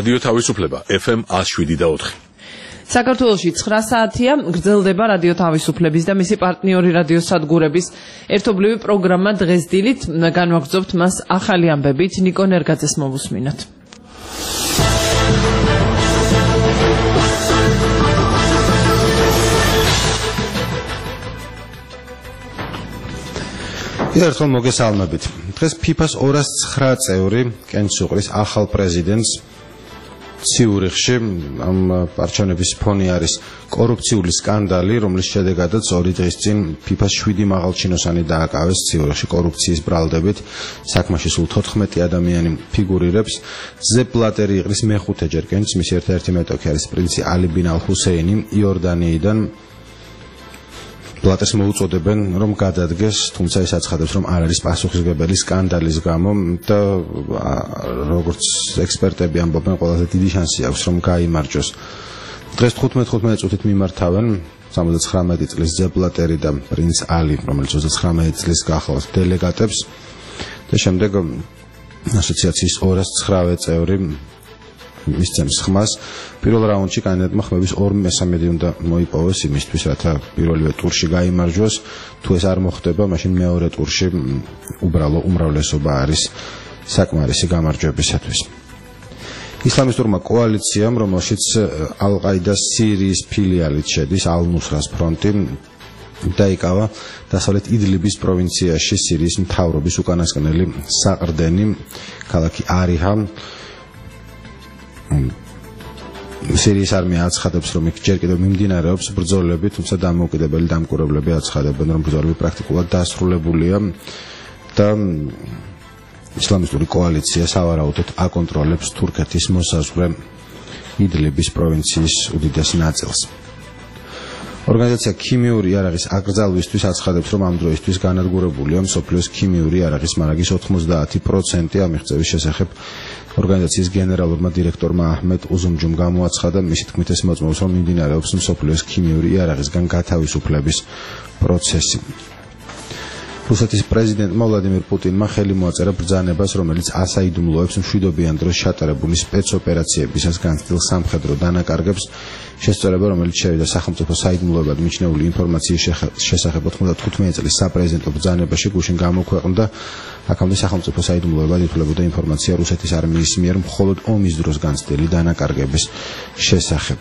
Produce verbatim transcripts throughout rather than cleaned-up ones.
რადიო თავისუფლება F M one oh seven და four. საქართველოში nine საათია გრძელდება რადიო თავისუფლების და მისი პარტნიორი რადიოსადგურების ერთობლივი პროგრამა დღეს დილით განვაგრძობთ მას ახალი ამბებით ნიკო ნერგაძეს მოვუსმინოთ. ერთხელ მოგესალმებით. დღეს ფიფას two oh nine წევრი კენც უყრის ახალ პრეზიდენტს ციურიხში ამ არჩევნების ფონი არის კორუფციული სკანდალი, რომლის შედეგადაც ორი დღის წინ ფიფას seven მაღალჩინოსანი დააკავეს ციურიხში კორუფციის ბრალდებით. საქმეში სულ fourteen ადამიანი ფიგურირებს. ზეპ ბლატერი იყრის მეხუთეჯერ კენც, მისი ერთ-ერთი მეტოქი არის პრინცი ალი ბინ ალ ჰუსეინი იორდანიიდან. ბლატერს მოუწოდებენ რომ გადადგეს, თუმცა ის აცხადებს რომ არ არის პასუხისმგებელი სკანდალის გამო და როგორც ექსპერტები ამბობენ, ყველაზე დიდი შანსი აქვს რომ გაიმარჯვოს. დღეს fifteen წუთით მიმართავენ seventy-nine წლის ზეპ ბლატერი და პრინც ალი, რომელიც thirty-nine წლის გახლავს დელეგატებს და შემდეგ ასოციაციის two oh nine წევრი მისცემს ხმას. პირველ რაუნდში კანდიდატმა ხმების two მესამედი უნდა მოიპოვოს იმისთვის, რათა პირველივე ტურში გაიმარჯვოს. თუ ეს არ მოხდება, მაშინ მეორე ტურში უბრალო უმრავლესობა არის საკმარისი გამარჯვებისათვის. ისლამისტურმა კოალიციამ, რომელშიც ალ-ყაიდას სირიის ფილიალით შედის ალ-ნუსრას ფრონტი, დაიკავა დასავლეთ იდლიბის პროვინციაში სირიის მთავრობის უკანასკნელი საყრდენი ქალაქი არიჰა. სირიის არმია აცხადებს, რომ იქ ჯერ კიდევ მიმდინარეობს ბრძოლები, თუმცა დამოუკიდებელი დამკვირვებლები აცხადებენ, რომ ბრძოლები პრაქტიკულად დასრულებულია და ისლამისტური კოალიცია სავარაუდოდ აკონტროლებს თურქეთის მოსაზღვრე იდლიბის პროვინციის უდიდეს ნაწილს. ორგანიზაცია ქიმიური იარაღის აკრძალვისთვის აცხადებს, რომ ამ დროისთვის განადგურებულია მსოფლიოს ქიმიური იარაღის მარაგის ninety percent. ამ მიღწევის შესახებ ორგანიზაციის გენერალურმა დირექტორმა აჰმედ უზუმჯუმ გამოაცხადა, მისი თქმით ეს მოწმობს, რომ მიმდინარეობს მსოფლიოს ქიმიური იარაღისგან გათავისუფლების პროცესი. რუსეთის პრეზიდენტმა ვლადიმირ პუტინმა ხელი მოაწერა ბრძანებას, რომელიც ასაიდუმლოებს მშვიდობიან დროს ჩატარებული სპეცოპერაციებისას განცდილ სამხედრო დანაკარგებს. შესწორება, რომელიც შევიდა სახელმწიფო საიდუმლოებად მიჩნეული ინფორმაციის შესახებ ninety-five წლის საპრეზიდენტო ბრძანებაში, გუშინ გამოქვეყნდა. აქამდე სახელმწიფო საიდუმლოებად ითვლებოდა ინფორმაცია რუსეთის არმიის მიერ მხოლოდ ომის დროს განცდილი დანაკარგების შესახებ.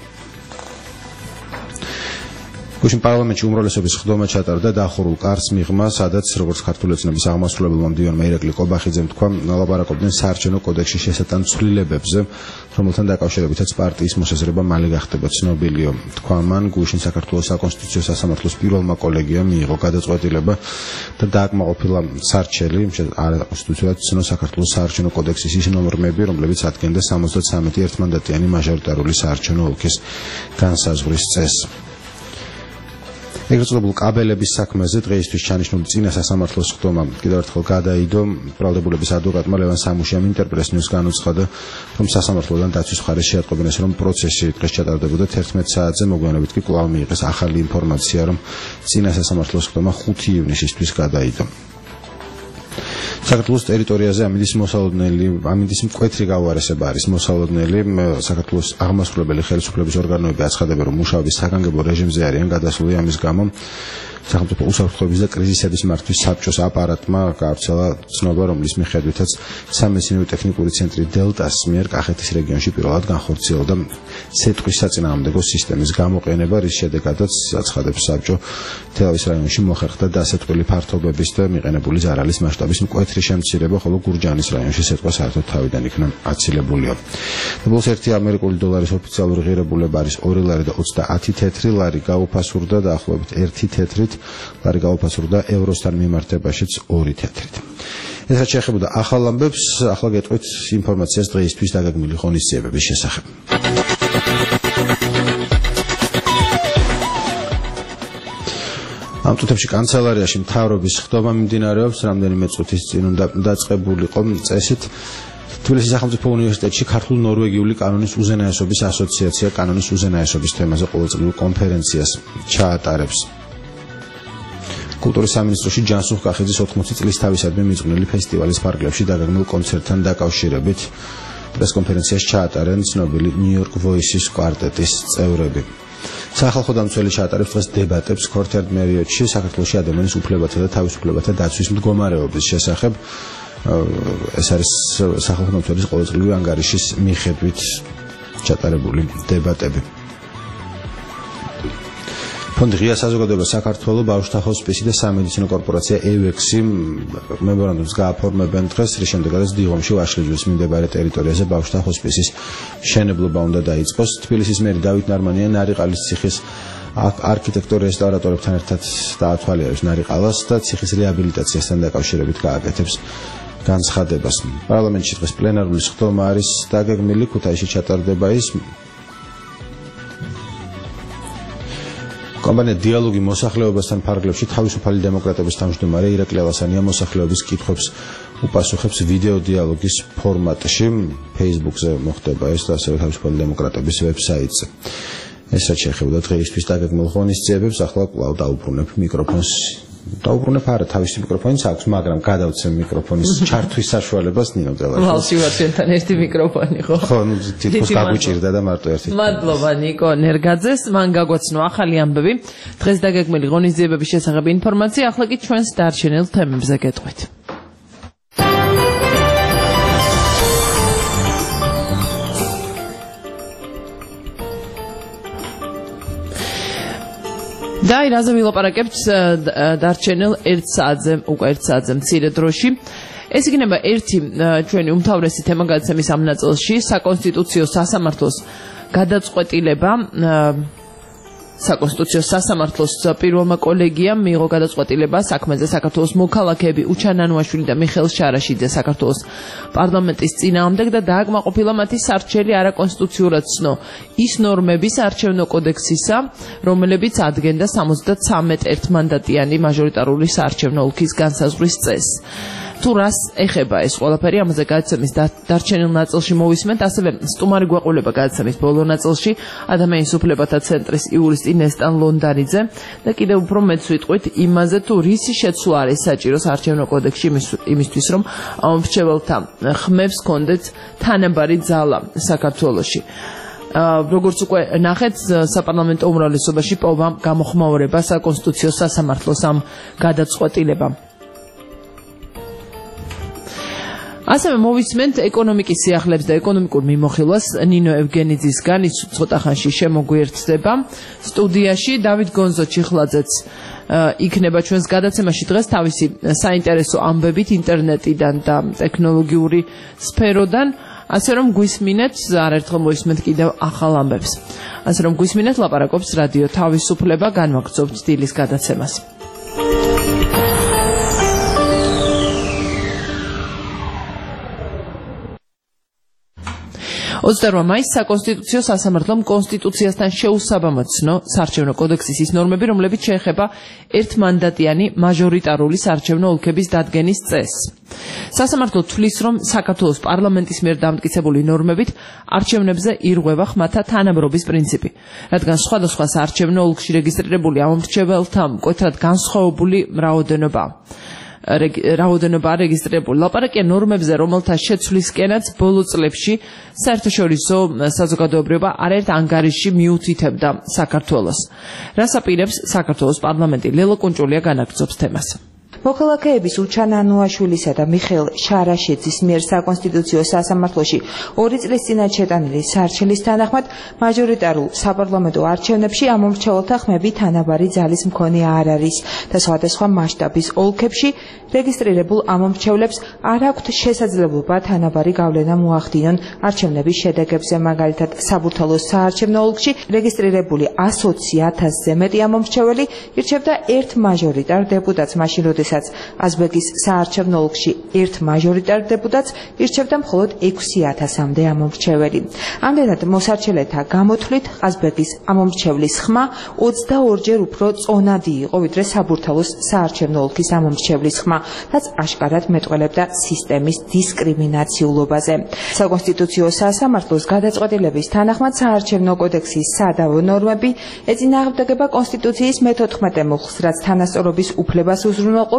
გუშინ პარლამენტში უმრავლესობის ხდომა ჩატარდა დახურულ კარს მიღმა, სადაც როგორც ქართული ოცნების აღმასრულებელმა მდივანმა ირაკლი კობახიძემ თქვა, ლაპარაკობდნენ საარჩევნო კოდექსში შესატან ცვლილებებზე, რომელთან დაკავშირებითაც პარტიის მოსაზრება მალე გახდება ცნობილიო. თქვა მან, გუშინ საქართველოს საკონსტიტუციო სასამართლოს პირველმა კოლეგიამ მიიღო გადაწყვეტილება და დააკმაყოფილა სარჩელი, არაკონსტიტუციურად ცნო საქართველოს საარჩევნო კოდექსის ის ნორმები, რომლებიც ადგენდა seventy-three ერთმანდატიანი მაჟორიტარული საარჩევნო ოლქის განსაზღვრის წესს. ეგრეთ წოდებულ კაბელების საქმეზე დღეისთვის ჩანიშნული წინა სასამართლოს ხდომა კიდევ ერთხელ გადაიდო. ბრალდებულების ადვოკატმა ლევან სამუშიამ ინტერპრეს ნიუს განუცხადა, რომ სასამართლოდან დაცვის მხარეს შეატყობინეს, რომ პროცესი დღეს ჩატარდებოდა eleven საათზე, მოგვიანებით კი კვლავ მიიღეს ახალი ინფორმაცია, რომ წინა სასამართლოს ხდომა five ივნისისთვის გადაიდო. საქართველოს ტერიტორიაზე ამინდის მოსალოდნელი, ამინდის მკვეთრი გაუარესება არის მოსალოდნელი. საქართველოს აღმასრულებელი ხელისუფლების ორგანოები აცხადებენ, რომ მუშაობის საგანგებო რეჟიმზე არიან გადასული, ამის გამო სახელმწიფო უსაფრთხოების და კრიზისების მართვის საბჭოს აპარატმა გაავრცელა ცნობა, რომლის მიხედვითაც სამეცნიერო ტექნიკური ცენტრი დელტას მიერ კახეთის რეგიონში პირველად განხორციელდა სეტყვის საწინააღმდეგო სისტემის გამოყენება, რის შედეგადაც აცხადებს საბჭო, თელავის რაიონში მოხერხდა დასეტყვილი ფართობების და მიყენებული ზარალის მასშტაბის მკვეთრი შემცირება, ხოლო გურჯაანის რაიონში სეტყვა საერთოდ თავიდან იქნა აცილებულია. ბოლოს ერთი ამერიკული დოლარის ოფიციალური ღირებულება არის two ლარი და ოცდაათი თეთრი ლარი გაუფასურდა, დაახლოებით ერთი თეთრით ლარი გაუფასურდა ევროსთან მიმართებაშიც two თეთრით. ეს რაც შეეხებოდა ახალ ამბებს, ახლა გეტყვით ინფორმაციას დღეისთვის დაგეგმილი ღონისძიებების შესახებ. ამ წუთებში კანცელარიაში მთავრობის ხდომა მიმდინარეობს, რამდენიმე წუთის წინ უნდა დაწყებულიყო წესით. თბილისის სახელმწიფო უნივერსიტეტში ქართულ-ნორვეგიული კანონის უზენაესობის ასოციაცია კანონის უზენაესობის თემაზე ყოველწლიურ კონფერენციას ჩაატარებს. კულტურის სამინისტროში ჯანსუღ კახიძის ოთხმოცი წლის თავისადმი მიძღვნილი ფესტივალის ფარგლებში დაგეგმილ კონცერტთან დაკავშირებით პრესკონფერენციას ჩაატარენ ცნობილი New York Voices კვარტეტის წევრები. სახალხო დამცველი ჩაატარებს დღეს დებატებს ქორთერდმერიოდში საქართველოში ადამიანის უფლებათა და თავისუფლებათა დაცვის მდგომარეობის შესახებ. ეს არის სახალხო დამცველის ყოველწლიური ანგარიშის მიხედვით ჩატარებული დებატები. ფონდი ღია საზოგადოება საქართველოს ბავშვთა ჰოსპისი და სამედიცინო კორპორაცია ევექსი მემორანდუმს გააფორმებენ დღეს, რის შემდეგაც დიღომში ვაშლიძის მიმდებარე ტერიტორიაზე ბავშვთა ჰოსპისის მშენებლობა უნდა დაიწყოს. თბილისის მერი დავით ნარმანია ნარიყალის ციხის არქიტექტორ რესტავრატორებთან ერთად დაათვალიერებს ნარიყალას და ციხის რეაბილიტაციასთან დაკავშირებით გააკეთებს განცხადებას. პარლამენტში დღეს პლენარული სხდომა არის დაგეგმილი, ქუთაისში ჩატარდება ის. კომპანია დიალოგი მოსახლეობასთან ფარგლებში თავისუფალი დემოკრატების თავმჯდომარე ირაკლი ალასანია მოსახლეობის კითხვებს უპასუხებს ვიდეო დიალოგის ფორმატში. Facebook-ზე მოხდება ეს და ასევე თავისუფალი დემოკრატების ვებსაიტზე. ეს რაც შეეხება დღეისთვის დაგეგმილ ღონისძიებებს, ახლა კვლავ დაუბრუნებ მიკროფონს. დაუბრუნებ არა, თავისი მიკროფონიც აქვს, მაგრამ გადავცემ მიკროფონის ჩართვის საშუალებას ნინო დელაშვილს. ვალსი ვარ ჩვენთან ერთი მიკროფონი, ხო? ხო, ნუ თითქოს გაგვიჭირდა და მარტო ერთი. მადლობა ნიკო ნერგაძეს, მან გაგვაცნო ახალი ამბები. დღეს დაგეგმილი ღონისძიებების შესახებ ინფორმაცია, ახლა კი ჩვენს დარჩენილ თემებზე გეტყვით. და რაზე ვილაპარაკებთ დარჩენილ ერთ საათზე, უკვე ერთ საათზე მცირე დროში. ეს იქნება ერთი ჩვენი უმთავრესი თემა გადაცემის ამ ნაწილში, საკონსტიტუციო სასამართლოს გადაწყვეტილება. საკონსტიტუციო სასამართლოს პირველმა კოლეგიამ მიიღო გადაწყვეტილება საქმეზე საქართველოს მოქალაქეები უჩანანუაშვილი და მიხეილ შარაშიძე საქართველოს პარლამენტის წინააღმდეგ და დააკმაყოფილა მათი სარჩელი არაკონსტიტუციურად ცნო ის ნორმები საარჩევნო კოდექსისა, რომლებიც ადგენდა სამოცდათრამეტ ერთმანდატიანი მაჟორიტარული საარჩევნო ოლქის განსაზღვრის წესს. თუ რას ეხება ეს ყველაფერი, ამაზე გადაცემის დარჩენილ ნაწილში მოვისმენთ, ასევე სტუმარი გვეყოლება გადაცემის ბოლო ნაწილში ადამიანის უფლებათა ცენტრის იურისტი ნესტან ლონდანიძე და კიდევ უფრო მეც ვიტყვით იმაზე, თუ რისი შეცვლა არის საჭირო საარჩევნო კოდექსში იმისთვის, რომ ამომრჩეველთა ხმებს ჰქონდეთ თანაბარი ძალა საქართველოში. როგორც უკვე ნახეთ, საპარლამენტო უმრავლესობაში პოვა გამოხმაურება საკონსტიტუციო სასამართლოს ამ გადაწყვეტილებამ. ასევე მოვისმენთ ეკონომიკის სიახლეებს და ეკონომიკურ მიმოხილვას ნინო ევგენიძისგან, ის ცოტა ხანში შემოგვიერთდება სტუდიაში. დავით გონზო ჩიხლაძეც იქნება ჩვენს გადაცემაში დღეს თავისი საინტერესო ამბებით ინტერნეტიდან და ტექნოლოგიური სფეროდან, ასე რომ გვისმინეთ, არაერთხელ მოვისმენთ კიდევ ახალ ამბებს. ასე რომ გვისმინეთ, ლაპარაკობს რადიო თავისუფლება, განვაგრძობთ დილის გადაცემას. ოცდაორმა მაისს საკონსტიტუციო სასამართლომ კონსტიტუციასთან შეუსაბამოდ ცნო საარჩევნო კოდექსის ის ნორმები, რომლებიც შეეხება ერთმანდატიანი მაჟორიტარული საარჩევნო ოლქების დადგენის წესს. სასამართლო თვლის, რომ საქართველოს პარლამენტის მიერ დამტკიცებული ნორმებით არჩევნებზე ირღვევა ხმათა თანაბრობის პრინციპი, რადგან სხვადასხვა საარჩევნო ოლქში რეგისტრირებული ამომრჩეველთა მკვეთრად განსხვავებული რაოდენობა რაოდენობა რეგისტრირებული. ლაპარაკია ნორმებზე, რომელთა შეცვლისკენაც ბოლო წლებში საერთაშორისო საზოგადოებრივობა არაერთ ანგარიშში მიუთითებდა საქართველოს. რას აპირებს საქართველოს პარლამენტი? ლელო კუნჭულია განაგრძობს თემას. მოქალაქეების უჩანანუაშვილისა და მიხეილ შარაშიძის მიერ საკონსტიტუციო სასამართლოში ორი წლის წინათ შეტანილი სარჩელის თანახმად მაჟორიტარულ საპარლამენტო არჩევნებში ამომრჩეველთა ხმები თანაბარი ძალის მქონე არ არის და სხვადასხვა მასშტაბის ოლქებში რეგისტრირებულ ამომრჩევლებს არ აქვთ შესაძლებლობა თანაბარი გავლენა მოახდინონ არჩევნების შედეგებზე. მაგალითად, საბურთალოს საარჩევნო ოლქში რეგისტრირებული ოცი ათასზე მეტი ამომრჩეველი ირჩევდა ერთ მაჟორიტარ დეპუტატს, მაშინ როდესაც აზბეგის საარჩევნო ოლქში ერთ მაჟორიტარ დეპუტატს ირჩევდა მხოლოდ ექვსი ათასამდე ამომრჩეველი. ამდენად მოსარჩელეთა გამოთვლით ყაზბეგის ამომრჩევლის ხმა ოცდაორჯერ უფრო წონადი იყო, ვიდრე საბურთალოს საარჩევნო ოლქის ამომრჩევლის ხმა, რაც აშკარად მეტყველებდა სისტემის დისკრიმინაციულობაზე. საკონსტიტუციო სასამართლოს გადაწყვეტილების თანახმად საარჩევნო კოდექსის სადავო ნორმები ეწინააღმდეგება კონსტიტუციის მეთოთხმეტე მუხლს, რაც თანასწორობის უფლებას უზრუნველყოფს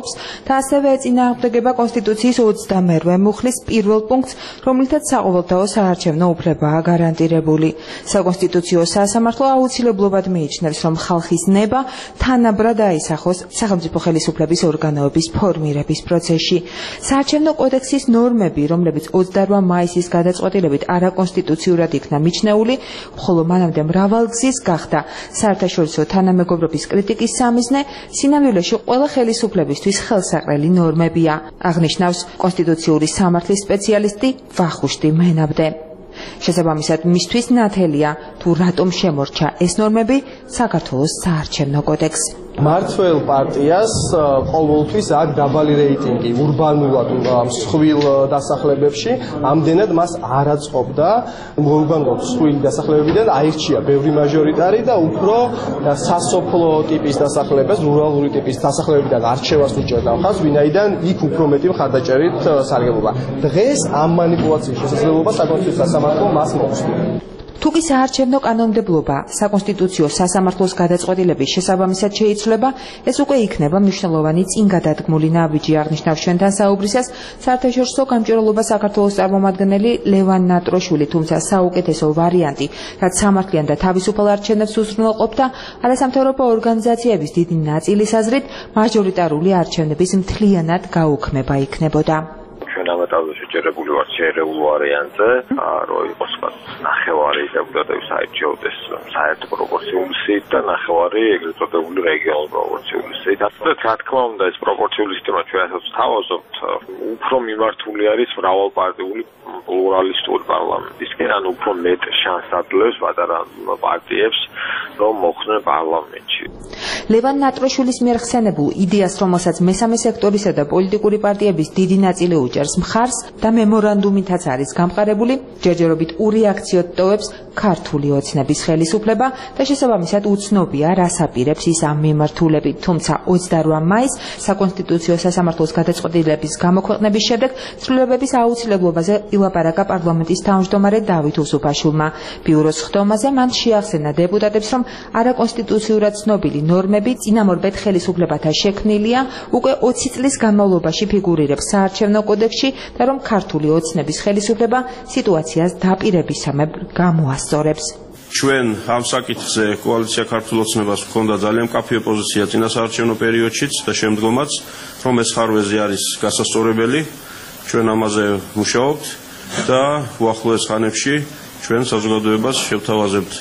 უზრუნველყოფს და ასევე ეწინააღმდეგება კონსტიტუციის ოცდამერვე მუხლის პირველ პუნქტს, რომლითაც საყოველთაო საარჩევნო უფლებაა გარანტირებული. საკონსტიტუციო სასამართლო აუცილებლობად მიიჩნევს, რომ ხალხის ნება თანაბრად აისახოს სახელმწიფო ხელისუფლების ორგანოების ფორმირების პროცესში. საარჩევნო კოდექსის ნორმები, რომლებიც ოცდაორი მაისის გადაწყვეტილებით არაკონსტიტუციურად იქნა მიჩნეული, ხოლო მანამდე მრავალგზის გახდა საერთაშორისო თანამეგობრობის კრიტიკის სამიზნე, სინამდვილეში ყველა ხელისუფლებისთვის ხელსაყრელი ნორმებია, აღნიშნავს კონსტიტუციური სამართლის სპეციალისტი ვახუშტი მენაბდე. შესაბამისად, მისთვის ნათელია, თუ რატომ შემორჩა ეს ნორმები საქართველოს საარჩევნო კოდექსში. მართველ პარტიას ყოველთვის აქვს დაბალი რეიტინგი ურბანულად მსხვილ დასახლებებში, ამდენად მას არ აწყობდა ურბანულად მსხვილი დასახლებებიდან აირჩია ბევრი მაჟორიტარი და უფრო სასოფლო ტიპის დასახლებას, რურალური ტიპის დასახლებებიდან არჩევას უჭერდა მხარს, ვინაიდან იქ უფრო მეტი მხარდაჭერით სარგებლობა. დღეს ამ მანიპულაციის შესაძლებლობა საკონსტიტუციო სასამართლომ მას მოუწია. თუკი საარჩევნო კანონმდებლობა საკონსტიტუციო სასამართლოს გადაწყვეტილების შესაბამისად შეიცვლება, ეს უკვე იქნება მნიშვნელოვანი წინგადადგმული ნაბიჯი, აღნიშნავს ჩვენთან საუბრისას საერთაშორისო გამჭვირვალობა საქართველოს წარმომადგენელი ლევან ნატროშვილი, თუმცა საუკეთესო ვარიანტი, რაც სამართლიან და თავისუფალ არჩევნებს უზრუნველყოფდა, არასამთავრობო ორგანიზაციების დიდი ნაწილის აზრით, მაჟორიტარული არჩევნების მთლიანად გაუქმება იქნებოდა. ამატავზე შეჯერებული ვარ შეერეულ ვარიანტზე, რომ იყოს ნახევარი დეპუტატების აირჩიოდეს საერთო პროპორციული სიით და ნახევარი ეგრეთ წოდებული რეგიონულ პროპორციული სიით. რა თქმა უნდა, ეს პროპორციული სისტემა ჩვენ ასაც თავაზობთ, უფრო მიმართული არის მრავალპარტიული პლურალისტური პარლამენტისკენ, ანუ უფრო მეტ შანსს აძლევს პატარა პარტიებს, რომ მოხვდნენ პარლამენტში. ლევან ნატროშვილის მიერ ხსენებულ იდეას, რომელსაც მესამე სექტორისა და პოლიტიკური პარტიების დიდი ნაწილი უჭერს მხარს და მემორანდუმითაც არის გამყარებული, ჯერჯერობით ურეაქციოდ ტოვებს ქართული ოცნების ხელისუფლება და შესაბამისად უცნობია, რას აპირებს ის ამ მიმართულებით. თუმცა ოცდაორი მაისს საკონსტიტუციო სასამართლოს გადაწყვეტილების გამოქვეყნების შემდეგ ცვლილებების აუცილებლობაზე ილაპარაკა პარლამენტის თავმჯდომარე დავით უსუფაშვილმა. ბიუროს ხდომაზე მან შეახსენა დეპუტატებს, რომ არაკონსტიტუციურად ცნობილი ნორმები წინამორბედ ხელისუფლებათა შექმნილია, უკვე ოცი წლის განმავლობაში ფიგურირებს საარჩევნო კოდექსში და რომ ქართული ოცნების ხელისუფლება სიტუაციას დაპირებისამებრ გამოასწორებს. ჩვენ ამ საკითხზე კოალიცია ქართულ ოცნებას ჰქონდა ძალიან მკაფიო პოზიცია წინასაარჩევნო პერიოდშიც და შემდგომაც, რომ ეს ხარვეზი არის გასასწორებელი, ჩვენ ამაზე მუშაობთ და უახლოეს ხანებში ჩვენ საზოგადოებას შევთავაზებთ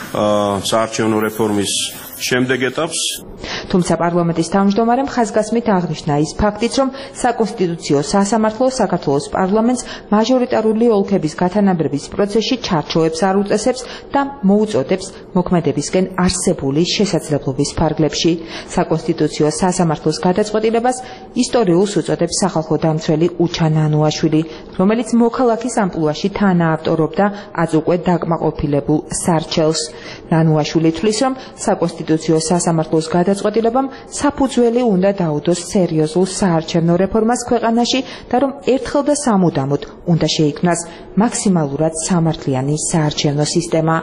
საარჩევნო რეფორმის შემდეგ ეტაპს. თუმცა პარლამენტის თავმჯდომარემ ხაზგასმით აღნიშნა ის ფაქტიც, რომ საკონსტიტუციო სასამართლო საქართველოს პარლამენტს მაჟორიტარული ოლქების გათანაბრების პროცესში ჩარჩოებს არ უწესებს და მოუწოდებს მოქმედებისკენ არსებული შესაძლებლობის ფარგლებში. საკონსტიტუციო სასამართლოს გადაწყვეტილებას ისტორიულს უწოდებს სახალხო დამცველი უჩან ანუაშვილი, რომელიც მოქალაქის ამპლუაში თანაავტორობდა აწ უკვე დაკმაყოფილებულ სარჩელს. ანუაშვილი თვლის, რომ საკონსტიტუციო სასამართლოს გადაწყვეტილებამ საფუძველი უნდა დაუდოს სერიოზულ საარჩევნო რეფორმას ქვეყანაში და რომ ერთხელ და სამუდამოდ უნდა შეიქმნას მაქსიმალურად სამართლიანი საარჩევნო სისტემა.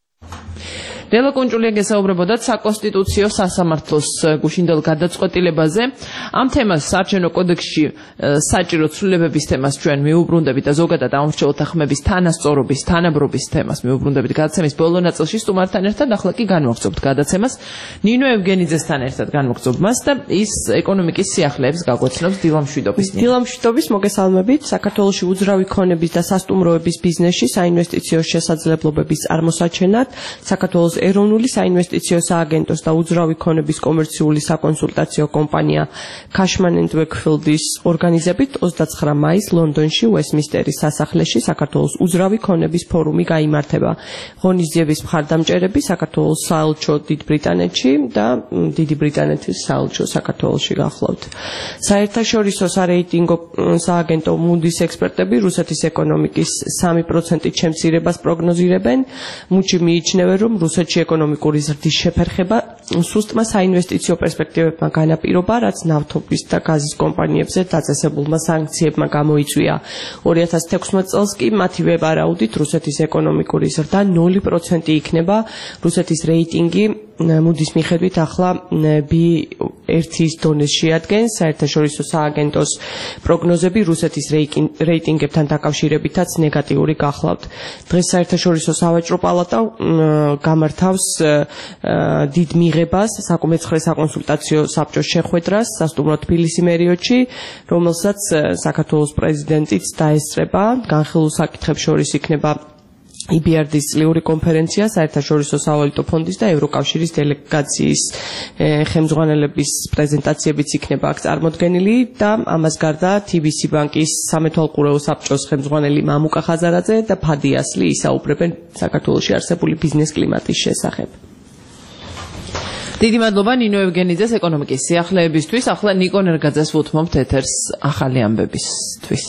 ნელა კუნჭულია გესაუბრებოდათ საკონსტიტუციო სასამართლოს გუშინდელ გადაწყვეტილებაზე. ამ თემას საარჩევნო კოდექსში საჭირო ცვლილებების თემას ჩვენ მიუბრუნდებით და ზოგადად ამორჩეულთა ხმების თანასწორობის, თანაბრობის თემას მიუბრუნდებით გადაცემის ბოლო ნაწილში სტუმართან ერთად. ახლა კი განვაგრძობთ გადაცემას ნინო ევგენიძესთან ერთად განვაგრძობ მას და ის ეკონომიკის სიახლეებს გაგვეცნობს დილამშვიდობის. დილამშვიდობის მოგესალმებით. საქართველოში უძრავი ქონების და სასტუმროების ბიზნესში საინვესტიციო შესაძლებლობების წარმოსაჩენად საქართველოს ეროვნული საინვესტიციო სააგენტოს და უძრავი ქონების კომერციული საკონსულტაციო კომპანია Cashman and Wakefield-ის ორგანიზებით ოცდაცხრა მაისს ლონდონში უესტმინსტერის სასახლეში საქართველოს უძრავი ქონების ფორუმი გაიმართება. ღონისძიების მხარდამჭერები საქართველოს საელჩო დიდ ბრიტანეთში და დიდი ბრიტანეთის საელჩო საქართველოში გახლავთ. საერთაშორისო სარეიტინგო სააგენტო Moody's ექსპერტები რუსეთის ეკონომიკის სამი პროცენტით შემცირებას პროგნოზირებენ. მუჩი მიიჩნევენ, რომ რუსეთში ეკონომიკური ზრდის შეფერხება სუსტმა საინვესტიციო პერსპექტივებმა განაპირობა, რაც ნავთობის და გაზის კომპანიებზე დაწესებულმა სანქციებმა გამოიწვია. ორი ათას თექვსმეტ წელს კი მათი ვებარაუდით რუსეთის ეკონომიკური ზრდა ნული პროცენტი იქნება. რუსეთის რეიტინგი მუდის მიხედვით ახლა ბი ერთის დონეს შეადგენს საერთაშორისო სააგენტოს პროგნოზები რუსეთის რეიტინგებთან დაკავშირებითაც ნეგატიური გახლავთ. დღეს საერთაშორისო სავაჭრო პალატა გამართავს დიდ მიღებას საკომერცხრე საკონსულტაციო საბჭოს შეხვედრას სასტუმრო თბილისი მერიოდში, რომელსაც საქართველოს პრეზიდენტიც დაესწრება. განხილულ საკითხებს შორის იქნება ი ბი არ დის წლიური კონფერენცია, საერთაშორისო სავალუტო ფონდის და ევროკავშირის დელეგაციის ხელმძღვანელების პრეზენტაციებიც იქნება აქ წარმოდგენილი და ამას გარდა თი ბი სი ბანკის სამეთვალყურეო საბჭოს ხელმძღვანელი მამუკა ხაზარაძე და ფადი ასლი ისაუბრებენ საქართველოში არსებული ბიზნეს კლიმატის შესახებ. დიდი მადლობა ნინო ევგენიძეს ეკონომიკის სიახლეებისთვის. ახლა ნიკო ნერგაძეს ვუთმობთ ეთერს ახალი ამბებისთვის.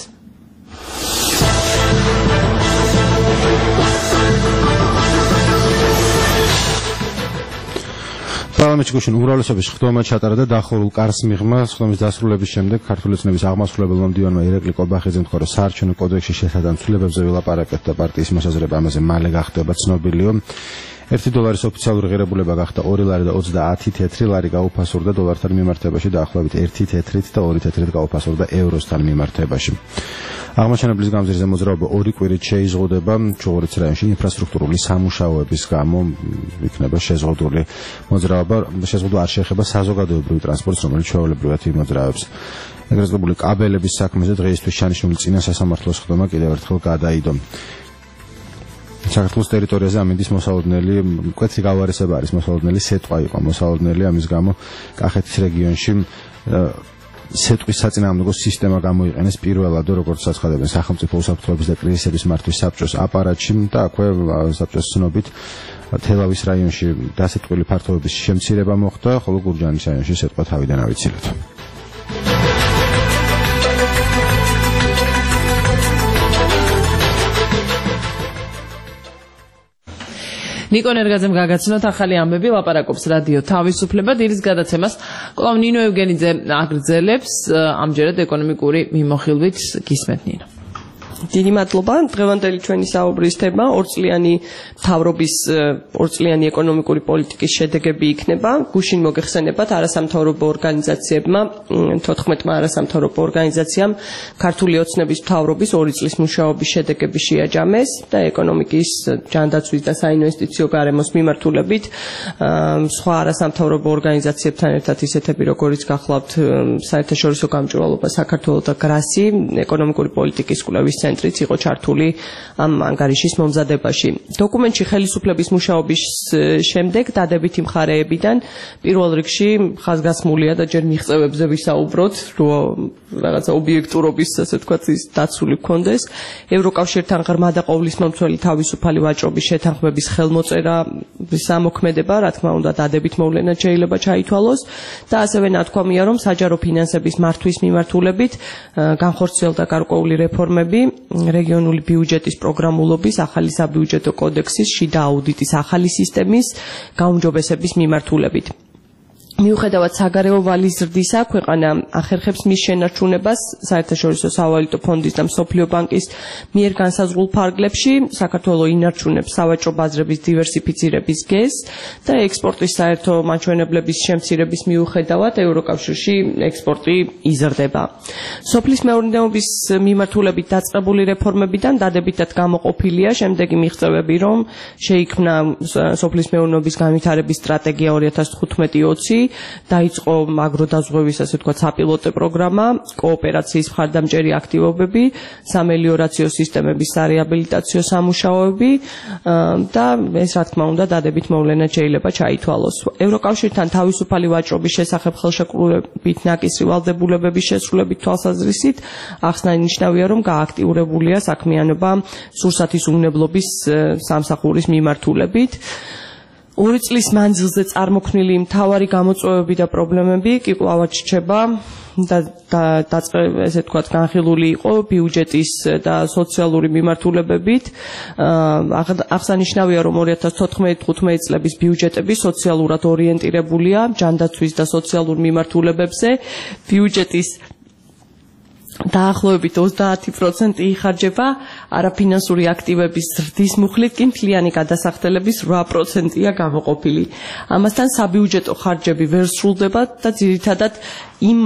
პარლამენტში გუშინ უმრავლესობის ხდომა ჩატარა და დახურულ კარს მიღმა ხდომის დასრულების შემდეგ ქართული ოცნების აღმასრულებელმა მდივანმა ირაკლი კობახიძემ თქვა, რომ საარჩევნო კოდექსში შესაძლებებზე ვილაპარაკეთ და პარტიის მოსაზრება ამაზე მალე გახდება ცნობილიო. ერთი დოლარის ოფიციალური ღირებულება გახდა ორი ლარი და ოცდაათი თეთრი ლარი გაუფასურდა დოლართან მიმართებაში და ახლავით ერთი თეთრით და ორი თეთრით გაუფასურდა ევროსთან მიმართებაში. აღმაშენებლის გამზირზე მოძრაობა ორი კვირით შეიზღუდება. ჩუღურის რაიონში ინფრასტრუქტურული სამუშაოების გამო იქნება შეზღუდული მოძრაობა. შეზღუდვა არ შეეხება საზოგადოებრივ ტრანსპორტს, რომელიც ჩვეულებრივად იმოძრავებს. ეგრეთ წოდებული კაბელების საქმეზე დღეისთვის ჩანიშნული წინა სასამართლოს ხდომა კიდევ ერთხელ გადაიდო. საქართველოს ტერიტორიაზე ამინდის მოსალოდნელი მკვეთრი გავარესება არის მოსალოდნელი სეტყვა იყო მოსალოდნელი, ამის გამო კახეთის რეგიონში სეტყვის საწინააღმდეგო სისტემა გამოიყენეს პირველად, როგორც აცხადებენ სახელმწიფო უსაფრთხოების და კრიზისების მართვის საბჭოს აპარატში და აქვე საბჭოს ცნობით თელავის რაიონში დასეტყვილი ფართობების შემცირება მოხდა, ხოლო გურჯაანის რაიონში სეტყვა თავიდან ავიცილეთ. ნიკო ნერგაძემ გაგაცნოთ ახალი ამბები, ლაპარაკობს რადიო თავისუფლება. დილის გადაცემას კვლავ ნინო ევგენიძე აგრძელებს, ამჯერად ეკონომიკური მიმოხილვით გისმენთ ნინო. დიდი მადლობა. დღევანდელი ჩვენი საუბრის თემა ორწლიანი მთავრობის ორწლიანი ეკონომიკური პოლიტიკის შედეგები იქნება. გუშინ მოგეხსენებათ არასამთავრობო ორგანიზაციებმა, თოთხმეტმა არასამთავრობო ორგანიზაციამ ქართული ოცნების მთავრობის ორი წლის მუშაობის შედეგები შეაჯამეს და ეკონომიკის ჯანდაცვის და საინვესტიციო გარემოს მიმართულებით სხვა არასამთავრობო ორგანიზაციებთან ერთად ისეთები, როგორიც გახლავთ საერთაშორისო გამჭვირვალობა საქართველოს და გრასი, ეკონომიკური პოლიტიკის კვლევის ცენტრიც იყო ჩართული ამ ანგარიშის მომზადებაში. დოკუმენტში ხელისუფლების მუშაობის შემდეგ დადებითი მხარეებიდან პირველ რიგში ხაზგასმულია და ჯერ მიღწევებზე ვისაუბროთ, რომ რაღაცა ობიექტურობის, ასე ვთქვათ, ის დაცული გქონდეს. ევროკავშირთან ღრმა და ყოვლისმომცველი თავისუფალი ვაჭრობის შეთანხმების ხელმოწერა სამოქმედება, რა თქმა უნდა, დადებით მოვლენად შეიძლება ჩაითვალოს და ასევე ნათქვამია, რომ საჯარო ფინანსების მართვის მიმართულებით განხორციელდა გარკვეული რეფორმები, რეგიონული ბიუჯეტის პროგრამულობის, ახალი საბიუჯეტო კოდექსის, შიდა აუდიტის ახალი სისტემის გაუმჯობესების მიმართულებით. მიუხედავად საგარეო ვალის ზრდისა, ქვეყანა ახერხებს მის შენარჩუნებას საერთაშორისო სავალუტო ფონდის და მსოფლიო ბანკის მიერ განსაზღვრულ ფარგლებში. საქართველოს ინარჩუნებს სავაჭრო ბაზრების დივერსიფიცირების გეზს და ექსპორტის საერთო მაჩვენებლების შემცირების მიუხედავად ევროკავშირში ექსპორტი იზრდება. სოფლის მეურნეობის მიმართულებით დაწყებული რეფორმებიდან დადებითად გამოყოფილია შემდეგი მიღწევები, რომ შეიქმნა სოფლის მეურნეობის განვითარების სტრატეგია ორი ათას თხუთმეტი ოცი, დაიწყო აგროდაზღვევის, ასე ვთქვათ, საპილოტო პროგრამა, კოოპერაციის მხარდამჭერი აქტივობები, სამელიორაციო სისტემების სარეაბილიტაციო სამუშაოები და ეს, რა თქმა უნდა, დადებით მოვლენად შეიძლება ჩაითვალოს. ევროკავშირთან თავისუფალი ვაჭრობის შესახებ ხელშეკრულებით ნაკისრი ვალდებულებების შესრულებით თვალსაზრისით აღსანიშნავია, რომ გააქტიურებულია საქმიანობა სურსათის უნებლობის სამსახურის მიმართულებით. ორი წლის მანძილზე წარმოქმნილი მთავარი გამოწვევები და პრობლემები კი კვლავ რჩება და ესე ვთქვათ, განხილული იყო ბიუჯეტის და სოციალური მიმართულებებით. აღსანიშნავია, რომ ორი ათას თოთხმეტი თხუთმეტი წლების ბიუჯეტები სოციალურად ორიენტირებულია ჯანდაცვის და სოციალურ მიმართულებებზე. ბიუჯეტის დაახლოებით ოცდაათი პროცენტი იხარჯება არაფინანსური აქტივების ზრდის მუხლით კი მთლიანი გადასახდელების რვა პროცენტია გამოყოფილი. ამასთან საბიუჯეტო ხარჯები ვერ სრულდება და ძირითადად იმ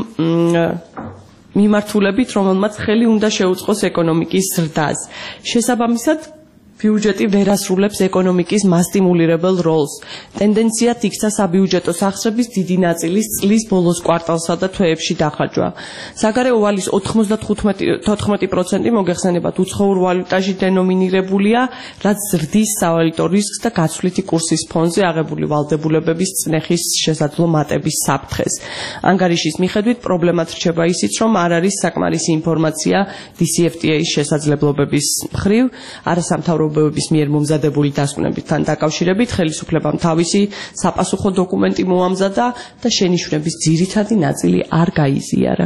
მიმართულებით, რომელმაც ხელი უნდა შეუწყოს ეკონომიკის ზრდას. შესაბამისად, ბიუჯეტი ვერ ასრულებს ეკონომიკის მასტიმულირებელ როლს. ტენდენციად იქცა საბიუჯეტო სახსრების დიდი ნაწილის წლის ბოლოს კვარტალსა და თვეებში დახარჯვა. საგარეო ვალის ოთხმოცდათხუთმეტი პროცენტი მოგეხსენებათ უცხოურ ვალუტაში დენომინირებულია, რაც ზრდის სავალუტო რისკს და გაცვლითი კურსის ფონზე აღებული ვალდებულებების წნეხის შესაძლო მატების საფრთხეს. ანგარიშის მიხედვით პრობლემად რჩება ისიც, რომ არ არის საკმარისი ინფორმაცია დი სი ეფ ტი ეის შესაძლებლობების მხრივ, არასამთავრობო ობის მიერ მომზადებული დასკვნებთან დაკავშირებით ხელისუფლებამ თავისი საპასუხო დოკუმენტი მოამზადა და შენიშვნების ძირითადი ნაწილი არ გაიზიარა.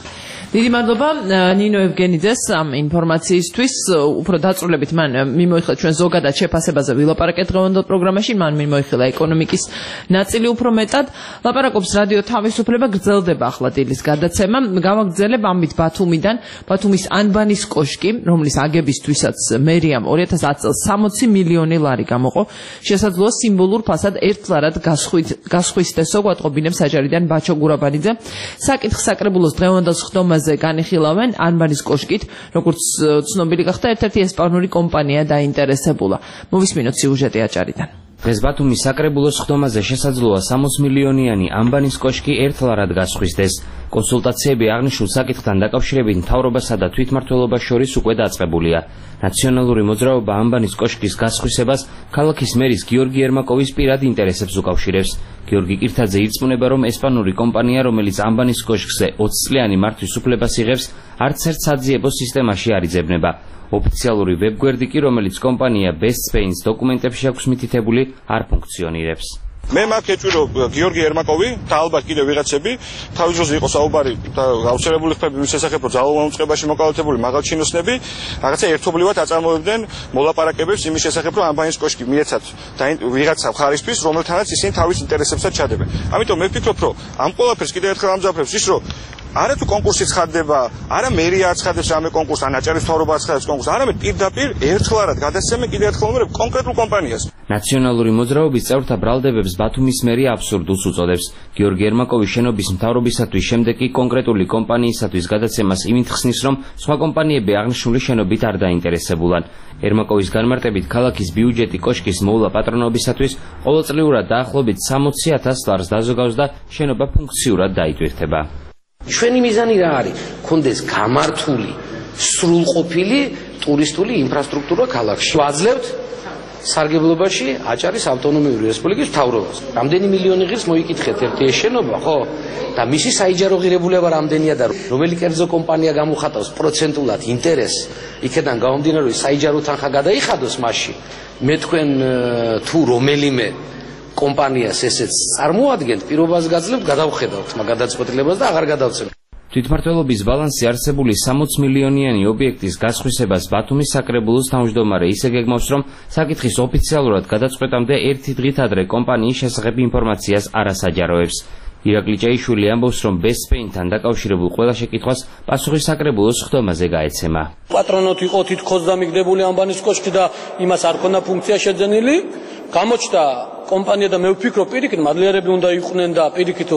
დიდი მადლობა ნინო ევგენიძეს ამ ინფორმაციისთვის. უფრო დაწვრილებით მან მიმოიხილა ჩვენ ზოგადად შეფასებაზე ვილაპარაკეთ დღევანდელ პროგრამაში, მან მიმოიხილა ეკონომიკის ნაწილი უფრო მეტად. ლაპარაკობს რადიო თავისუფლება, გრძელდება ახლა დილის გადაცემა. გავაგრძელებ ამით ბათუმიდან, ბათუმის ანბანის კოშკი, რომლის აგებისთვისაც მერიამ ორი ათას ათი წელს სამოცი მილიონი ლარი გამოყო, შესაძლოა სიმბოლურ ფასად ერთლარად გასხვისდესო, გვატყობინებს საჯარიდან ბაჩო გურაბანიძე. საკითხ საკრებულოს დღევანდელ სხდომაზე განიხილავენ ანბანის კოშკით, როგორც ცნობილი გახდა, ერთ-ერთი ესპანური კომპანია დაინტერესებულა. მოვისმინოთ სიუჟეტი აჭარიდან. დღეს ბათუმის საკრებულოს სხდომაზე შესაძლოა სამოცი მილიონიანი ანბანის კოშკი ერთლარად გასხვისდეს. კონსულტაციები აღნიშნულ საკითხთან დაკავშირებით მთავრობასა და თვითმმართველობას შორის უკვე დაწყებულია. ნაციონალური მოძრაობა ანბანის კოშკის გასხვისებას ქალაქის მერის გიორგი ერმაკოვის პირად ინტერესებს უკავშირებს. გიორგი კირთაძე ირწმუნება, რომ ესპანური კომპანია, რომელიც ანბანის კოშკზე ოცი წლიანი მართვის უფლებას იღებს, არც ერთ საძიებო სისტემაში არ იძებნება. ოფიციალური ვებგვერდი კი, რომელიც კომპანია Best Spain's დოკუმენტებში აქვს მითითებული, არ ფუნქციონირებს. მე მაგ ეჭვირო გიორგი ერმაკოვი და ალბათ კიდევ ვიღაცები თავის დროზე იყო საუბარი და გავრცელებული ხმები მის შესახებ, რომ ძალოვან უწყებაში მოკალათებული მაღალჩინოსნები რაღაცა ერთობლივად აწარმოებდნენ მოლაპარაკებებს იმის შესახებ, რომ ანბანის კოშკი მიეცათ ვიღაცა ხარისთვის, რომელთანაც ისინი თავის ინტერესებსაც ჩადებენ. ამიტომ მე ვფიქრობ, რომ ამ ყველაფერს კიდევ ერთხელ ამძაფრებს ის, რომ არა თუ კონკურსი ცხადდება, არა მერია აცხადებს რამე კონკურსს, ან აჭარის მთავრობა აცხადებს კონკურსს, არამედ პირდაპირ ერთხელად გადასცემენ კიდევ ერთხელ უნდა კონკრეტულ კომპანიას. ნაციონალური მოძრაობის წევრთა ბრალდებებს ბათუმის მერია აბსურდულს უწოდებს. გიორგი ერმაკოვი შენობის მთავრობისათვის შემდეგ კი კონკრეტული კომპანიისათვის გადაცემას იმით ხსნის, რომ სხვა კომპანიები აღნიშნული შენობით არ დაინტერესებულან. ერმაკოვის განმარტებით ქალაქის ბიუჯეტი კოშკის მოვლა პატრონობისათვის ყოველწლიურად დაახლოებით სამოცი ათას ლარს დაზოგავს და შენობა ფუნქციურად დაიტვირთება. ჩვენი მიზანი რა არის? გქონდეს გამართული, სრულყოფილი ტურისტული ინფრასტრუქტურა ქალაქში. ვაძლევთ სარგებლობაში აჭარის ავტონომიური რესპუბლიკის მთავრობას. რამდენი მილიონი ღირს მოიკითხეთ ერთი ეს შენობა, ხო? და მისი საიჯარო ღირებულება რამდენია და რომელი კერძო კომპანია გამოხატავს პროცენტულად ინტერესს, იქიდან გამომდინარე, საიჯარო თანხა გადაიხადოს მასში. მე თქვენ თუ რომელიმე კომპანიას ესეც წარმოადგენთ, პირობას გაძლევთ, გადავხედავთ მაგ გადაწყვეტილებას და აღარ გადავცემთ. თვითმმართველობის ბალანსი არსებული სამოცი მილიონიანი ობიექტის გასხვისებას ბათუმის საკრებულოს თავმჯდომარე ისე გეგმავს, რომ საკითხის ოფიციალურად გადაწყვეტამდე ერთი დღით ადრე კომპანიის შესახებ ინფორმაციას არ ასაჯაროებს. ირაკლი ჭეიშვილი ამბობს, რომ Best Spain-თან დაკავშირებულ ყველა შეკითხვას პასუხი საკრებულოს სხდომაზე გაეცემა. პატრონოთ იყო თითქოს დამიგდებული ანბანის კოშკი და იმას არ ქონდა ფუნქცია შეძენილი. გამოჩნდა კომპანია და მე ვფიქრობ, პირიქით მადლიერები უნდა იყვნენ და პირიქით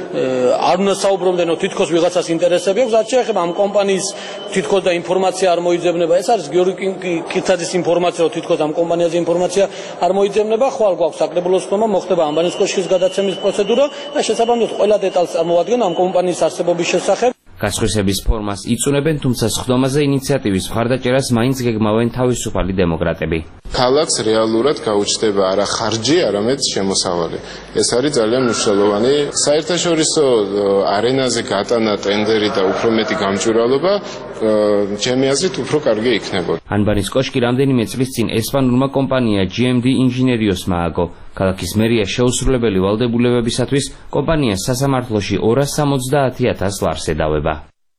არ უნდა საუბრობდნენო თითქოს ვიღაცას ინტერესები აქვს. რაც შეეხება ამ კომპანიის თითქოს და ინფორმაცია არ მოიძებნება. ეს არის გიორგი კირთაძის ინფორმაცია, რომ თითქოს ამ კომპანიაზე ინფორმაცია არ მოიძებნება. ხვალ გვაქვს საკრებულოს სხდომა, მოხდება ანბანის კოშკის გადაცემის პროცედურა და შესაბამისად ყველა დეტალს წარმოადგენენ ამ კომპანიის არსებობის შესახებ. გასხვისების ფორმას იწუნებენ, თუმცა სხდომაზე ინიციატივის მხარდაჭერას მაინც გეგმავენ თავისუფალი დემოკრატები. ქალაქს რეალურად გაუჩნდება არა ხარჯი, არამედ შემოსავალი. ეს არის ძალიან მნიშვნელოვანი. საერთაშორისო არენაზე გატანა ტენდერი და უფრო მეტი გამჭვირვალობა ჩემი აზრით უფრო კარგი იქნებოდა. ანბანის კოშკი რამდენიმე წლის წინ ესპანურმა კომპანია ჯი ემ დი ინჟინერიოსმა ააგო. ქალაქის მერია შეუსრულებელი ვალდებულებებისათვის კომპანიას სასამართლოში ორას სამოცდაათი ათას ლარს ედავება.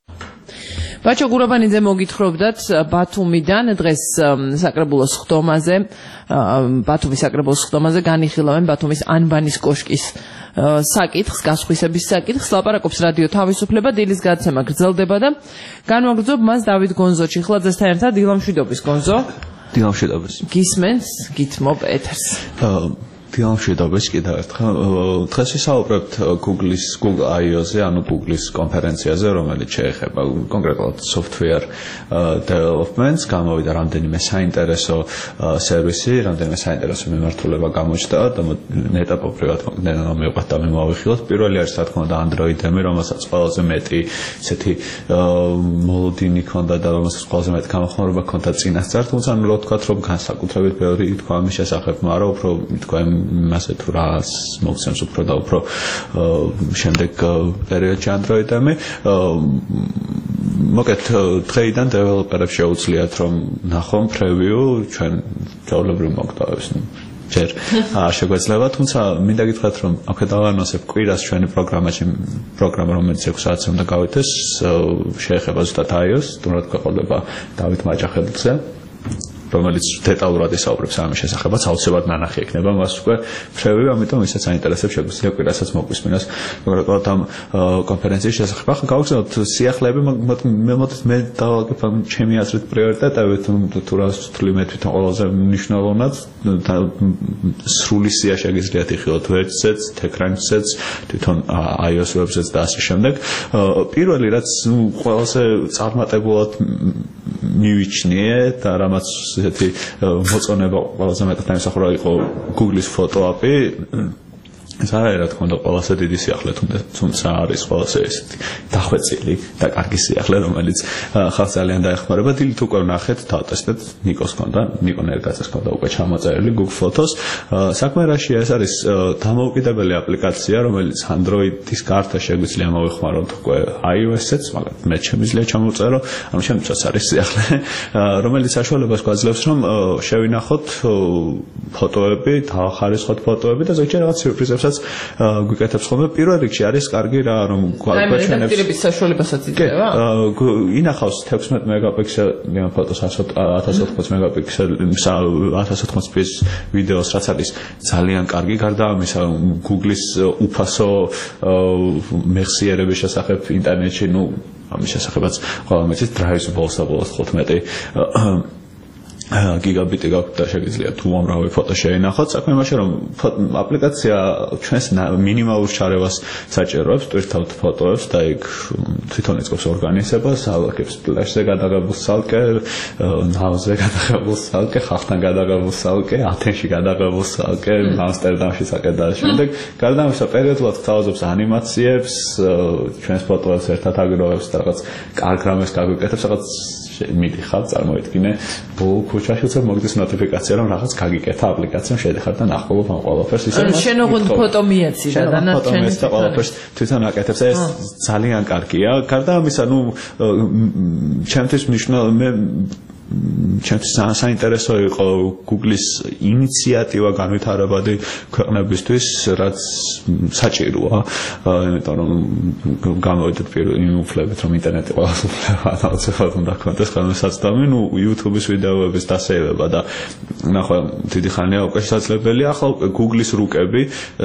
ბაჩო გურაბანიძე მოგითხრობდათ ბათუმიდან დღეს საკრებულოს სხდომაზე, ბათუმის საკრებულოს სხდომაზე განიხილავენ ბათუმის ანბანის კოშკის საკითხს, გასხვისების საკითხს ლაპარაკობს რადიო თავისუფლება, დილის გადაცემა გრძელდება და განვაგრძობ მას დავით გონზო ჩიხლაძესთან ერთად. დილამშვიდობის გონზო. დილამშვიდობის. გისმენს, გითმობ ეთერს. დილამშვიდობის კიდევ ერთხელ. დღეს ვისაუბრებთ Google-ის Google I O-ზე, ანუ Google-ის კონფერენციაზე, რომელიც შეეხება კონკრეტულად software developments, გამოვიდა რამდენიმე საინტერესო სერვისი, რამდენიმე საინტერესო მიმართულება გამოჩნდა და ნეტაპობრივად მოგდენა მივყვეთ და მიმოვიხილოთ. პირველი არის რა თქმა უნდა Android-ები, რომელსაც ყველაზე მეტი ესეთი მოლოდინი ჰქონდა და რომელსაც ყველაზე მეტი გამოხმარება ჰქონდა წინასწარ, თუმცა ანუ რა ვთქვათ, რომ განსაკუთრებით ბევრი თქვა ამის შესახებ, მაგრამ უფრო თქვა მასე თუ რას მოგცემს უფრო და უფრო შემდეგ პერიოდში Android-ები. მოკეთ დღეიდან დეველოპერებს შეუძლიათ რომ ნახონ preview ჩვენ ჯობლებრივ მოგვტოვებს ჯერ არ შეგვეძლება, თუმცა მინდა გითხრათ რომ აქ დავანონსებ კვირას ჩვენი პროგრამაში პროგრამა რომელიც ექვსი საათზე უნდა გავიდეს შეეხება ზუსტად I O-ს, თუნდაც გვეყოლება დავით მაჭახელიძე რომელიც დეტალურად ისაუბრებს ამის შესახებაც, აუცილებლად ნანახი ექნება მას უკვე preview, ამიტომ ისაც საინტერესებს შეგვიძლია კვირასაც მოგვისმინოს კონკრეტულად ამ კონფერენციის შესახებ. ახლა გავაგზავნოთ სიახლეები, მოდით მე დავაგებ ამ ჩემი აზრით პრიორიტეტები, თუ რას ვთვლი მე თვითონ ყველაზე მნიშვნელოვნად, სრული სია შეგიძლიათ იხილოთ ვერტზეც, TechCrunch-ზეც, თვითონ I O-S web-ზეც და ასე შემდეგ. პირველი რაც ყველაზე წარმატებულად მივიჩნიე და რამაც ესეთი მოწონება ყველაზე მეტად დაიმსახურა იყო Google-ის photo app-ი. ეს არის რა თქმა უნდა ყველაზე დიდი სიახლე, თუმცა არის ყველაზე ესეთი დახვეწილი და კარგი სიახლე, რომელიც ხალხს ძალიან დაეხმარება. დილით უკვე ვნახეთ, დავტესტეთ, ნიკოს ჰქონდა, ნიკო ნერგაძეს ჰქონდა უკვე ჩამოწერილი Google Photos. საქმე რაშია, ეს არის დამოუკიდებელი აპლიკაცია, რომელიც Android-ის გარდა შეგვიძლია მოვიხმაროთ უკვე iOS-იც, მაგრამ მე შემიძლია ჩამოვწერო, ანუ შემიძლია არის სიახლე, რომელიც საშუალებას გვაძლევს, რომ შევინახოთ ფოტოები, დავახარისხოთ ფოტოები და ზოგჯერ რაღაც სიურპრიზებსაც გვიკეთებს ხოლმე. პირველ რიგში არის კარგი რა, რომ გვაჩვენებს რედაქტირების საშუალებასაც იძლევა. ინახავს თექვსმეტ მეგაპიქსელი ფოტოს, ათას ოთხმოცდაოთხ მეგაპიქსელი ათას ოთხმოცდაოთხ ვიდეოს, რაც არის ძალიან კარგი. გარდა ამისა, Google-ის უფასო მეხსიერების შესახებ ინტერნეტში, ну, ამის შესახებაც ყველა მეცით drive-ს ბოლოს და ბოლოს ხუთმეტი გიგაბიტი გაქვთ და შეგიძლიათ უამრავი ფოტო შეინახოთ. საქმე იმაშია, რომ აპლიკაცია ჩვენს მინიმალურ ჩარევას საჭიროებს, ტვირთავთ ფოტოებს და იქ თვითონ იწყებს ორგანიზებას, ალაგებს ფლეშზე გადაღებულ სალკე, ნავზე გადაღებულ სალკე, ხალხთან გადაღებულ სალკე, ათენში გადაღებულ სალკე, ამსტერდამში საკე და შემდეგ. გარდა ამისა, პერიოდულად გთავაზობს ანიმაციებს, ჩვენს ფოტოებს ერთად აგროვებს და რაღაც კარგ რამეს გაგვიკეთებს, რაღაც მიდიხარ, წარმოიდგინე, ბოლო ქუჩაში უცებ მოგდის ნოტიფიკაცია, რომ რაღაც გაგიკეთა აპლიკაციამ, შედიხარ და ნახულობ ამ ყველაფერს. ისე შენ ოღონდ ფოტო მიეცი და დანარჩენი და ყველაფერს თვითონ აკეთებს. ეს ძალიან კარგია. გარდა ამისა, ну, ჩემთვის მნიშვნელოვანი ჩემთვის საინტერესო იყო Google-ის ინიციატივა განვითარებადი ქვეყნებისთვის, რაც საჭიროა, იმიტომ რომ გამოვიდეთ პირველი უფლებით, რომ ინტერნეტი ყველას უფლება აუცილებლად უნდა ჰქონდეს ხელმისაწვდომი, ну, YouTube-ის ვიდეოების დასეირება და ნახვა დიდი ხანია უკვე შესაძლებელია. ახლა Google-ის რუკები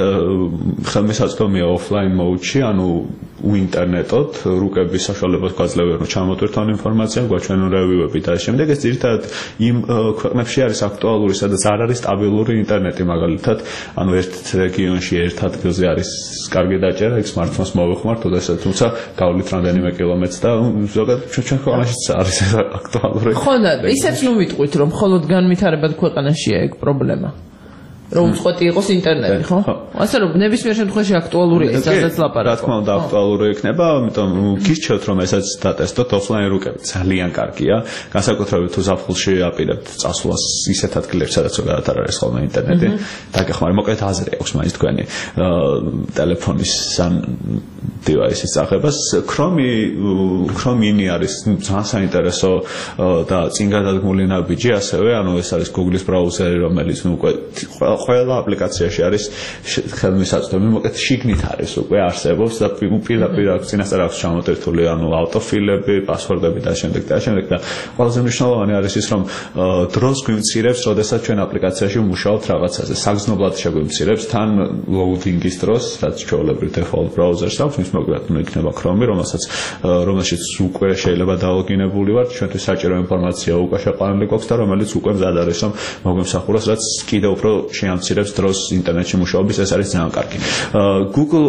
ხელმისაწვდომია offline mode-ში, ანუ უინტერნეტოდ, რუკების საშუალებას გვაძლევენ, რომ ჩამოტვირთონ ინფორმაცია, გვაჩვენონ რევიუები და შემდეგ ეს ძირითადად იმ ქვეყნებში არის აქტუალური, სადაც არ არის სტაბილური ინტერნეტი, მაგალითად, ანუ ერთ რეგიონში ერთ ადგილზე არის კარგი დაჭერა, იქ smartphones მოვიხმართ, თუმცა გავლით რამდენიმე კილომეტრს და ზოგადად ჩვენ ქვეყანაშიც არის აქტუალური. ხო და ისეც ნუ ვიტყვით, რომ მხოლოდ განვითარებად ქვეყანაშია ეგ პრობლემა. რომ წყვეტი იყოს ინტერნეტი, ხო? ასე რომ ნებისმიერ შემთხვევაში აქტუალურია ეს სადაც ლაპარაკობ. რა თქმა უნდა, აქტუალური იქნება, ამიტომ გირჩევთ რომ ესაც დატესტოთ offline რუკები. ძალიან კარგია. განსაკუთრებით თუ ზაფხულში აპირებთ წასვლას ისეთ ადგილებში, სადაც ზოგადად არ არის ხოლმე ინტერნეტი. დაგეხმარი, მოკლედ აზრი აქვს მაინც თქვენი ტელეფონის ან device-ის წახებას. Chrome Chrome mini არის ძალიან საინტერესო და წინ გადადგმული ნაბიჯი ასევე, ანუ ეს არის Google-ის ბრაუზერი, რომელიც უკვე ყველა აპლიკაციაში არის ხელმისაწვდომი, მოკლედ შიგნით არის უკვე არსებობს და პირდაპირ აქვს წინასწარ აქვს ჩამოტვირთული ანუ ავტოფილები, პასვორდები და შემდეგ და შემდეგ და ყველაზე მნიშვნელოვანი არის ის რომ დროს გვიმცირებს, როდესაც ჩვენ აპლიკაციაში ვმუშაობთ რაღაცაზე. საგრძნობლად შეგვიმცირებს თან loading-ის დროს, რაც ჩვეულებრივ default browser-ს აქვს, მის მოგივათ იქნება Chrome, რომელსაც რომელშიც უკვე შეიძლება დალოგინებული ვართ, ჩვენთვის საჭირო ინფორმაცია უკვე შეყვანილი გვაქვს და რომელიც უკვე მზად არის რომ მოგვემსახუროს, რაც კიდევ უფრო შეამცირებს დროს ინტერნეტში მუშაობის, ეს არის ძალიან კარგი. Google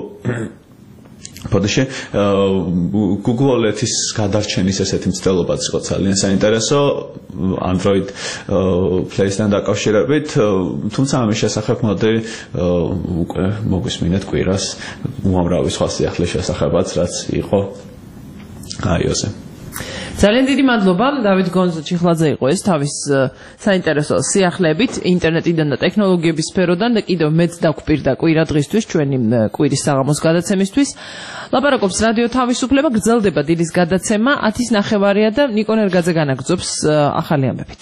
Podеше Google-ეთის გადარჩენის ესეთი მცდელობაც იყო ძალიან საინტერესო Android Play-სთან დაკავშირებით, თუმცა ამის შესახებ მოდი უკვე მოგვისმინეთ კვირას უამრავი სხვა სიახლის შესახებაც, რაც იყო iOS-ზე. ძალიან დიდი მადლობა დავით გონძო-ჩიხლაძე იყო ეს თავის საინტერესო სიახლეებით ინტერნეტიდან და ტექნოლოგიების სფეროდან და კიდევ მეც დაგვპირდა კვირა დღისთვის ჩვენი კვირის საღამოს გადაცემისთვის. ლაპარაკობს რადიო თავისუფლება, გრძელდება დილის გადაცემა ათის ნახევარია და ნიკო ნერგაძე განაგრძობს ახალი ამბებით.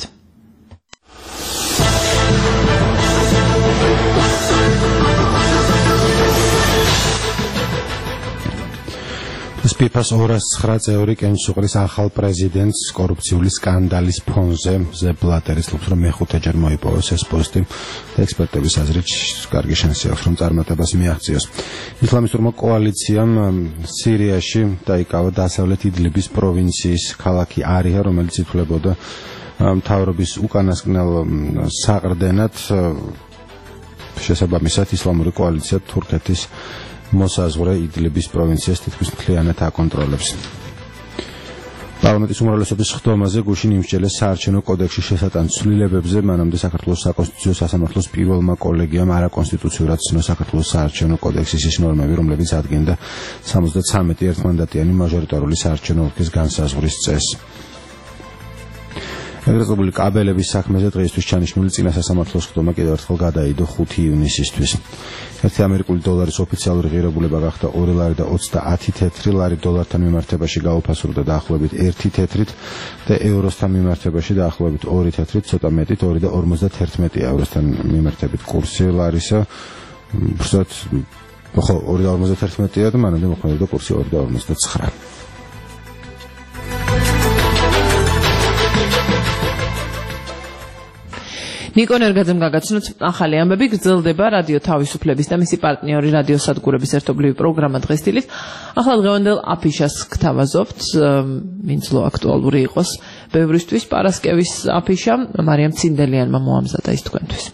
ფიფას ორას ცხრა წევრი კენჭის უყრის ახალ პრეზიდენტს კორუფციული სკანდალის ფონზე ზებლატერის ლობს რომ მეხუთეჯერ მოიპოვოს ეს პოსტი და ექსპერტების აზრით კარგი შანსი აქვს რომ წარმატებას მიაღწიოს. ისლამისტურმა კოალიციამ სირიაში დაიკავა დასავლეთ იდლიბის პროვინციის ქალაქი არია, რომელიც ითვლებოდა მთავრობის უკანასკნელ საყრდენად. შესაბამისად ისლამური კოალიცია თურქეთის მოსაზღვრე იდლიბის პროვინციას თითქმის მთლიანად აკონტროლებს. პარლამენტის უმრავლესობის ხდომაზე გუშინ იმსჯელეს საარჩევნო კოდექსში შესატან ცვლილებებზე, მანამდე საქართველოს საკონსტიტუციო სასამართლოს პირველმა კოლეგიამ არაკონსტიტუციურად ცნო საქართველოს საარჩევნო კოდექსის ის ნორმები, რომლებიც ადგენდა სამოცდათრამეტი ერთმანდატიანი მაჟორიტარული საარჩევნო ოლქის განსაზღვრის წესს. ეგრეთებული კაბელების საქმეზე დღეისთვის ჩანიშნული წინა სასამართლოს ხდომა კიდევ ერთხელ გადაიდო ხუთი ივნისისთვის. ერთი ამერიკული დოლარის ოფიციალური ღირებულება გახდა ორი ლარი და ოცდაათი თეთრი ლარი დოლართან მიმართებაში გაუფასურდა დაახლოებით ერთი თეთრით და ევროსთან მიმართებაში დაახლოებით ორი თეთრით, ცოტა მეტით ორი და ორმოცდათერთმეტი ევროსთან მიმართებით კურსი ლარისა. უბრალოდ ხო ორი და ორმოცდათერთმეტია და მანამდე მოხდა კურსი ორი და ორმოცდაცხრა. ნიკო ნერგაძემ გაგაცნოთ ახალი ამბები, გრძელდება რადიო თავისუფლების და მისი პარტნიორი რადიო სადგურების ერთობლივი პროგრამა დღესდილით. ახლა დღევანდელ აფიშას გთავაზობთ, მინძლო აქტუალური იყოს ბევრისთვის პარასკევის აფიშა, მარიამ ცინდელიანმა მოამზადა ის თქვენთვის.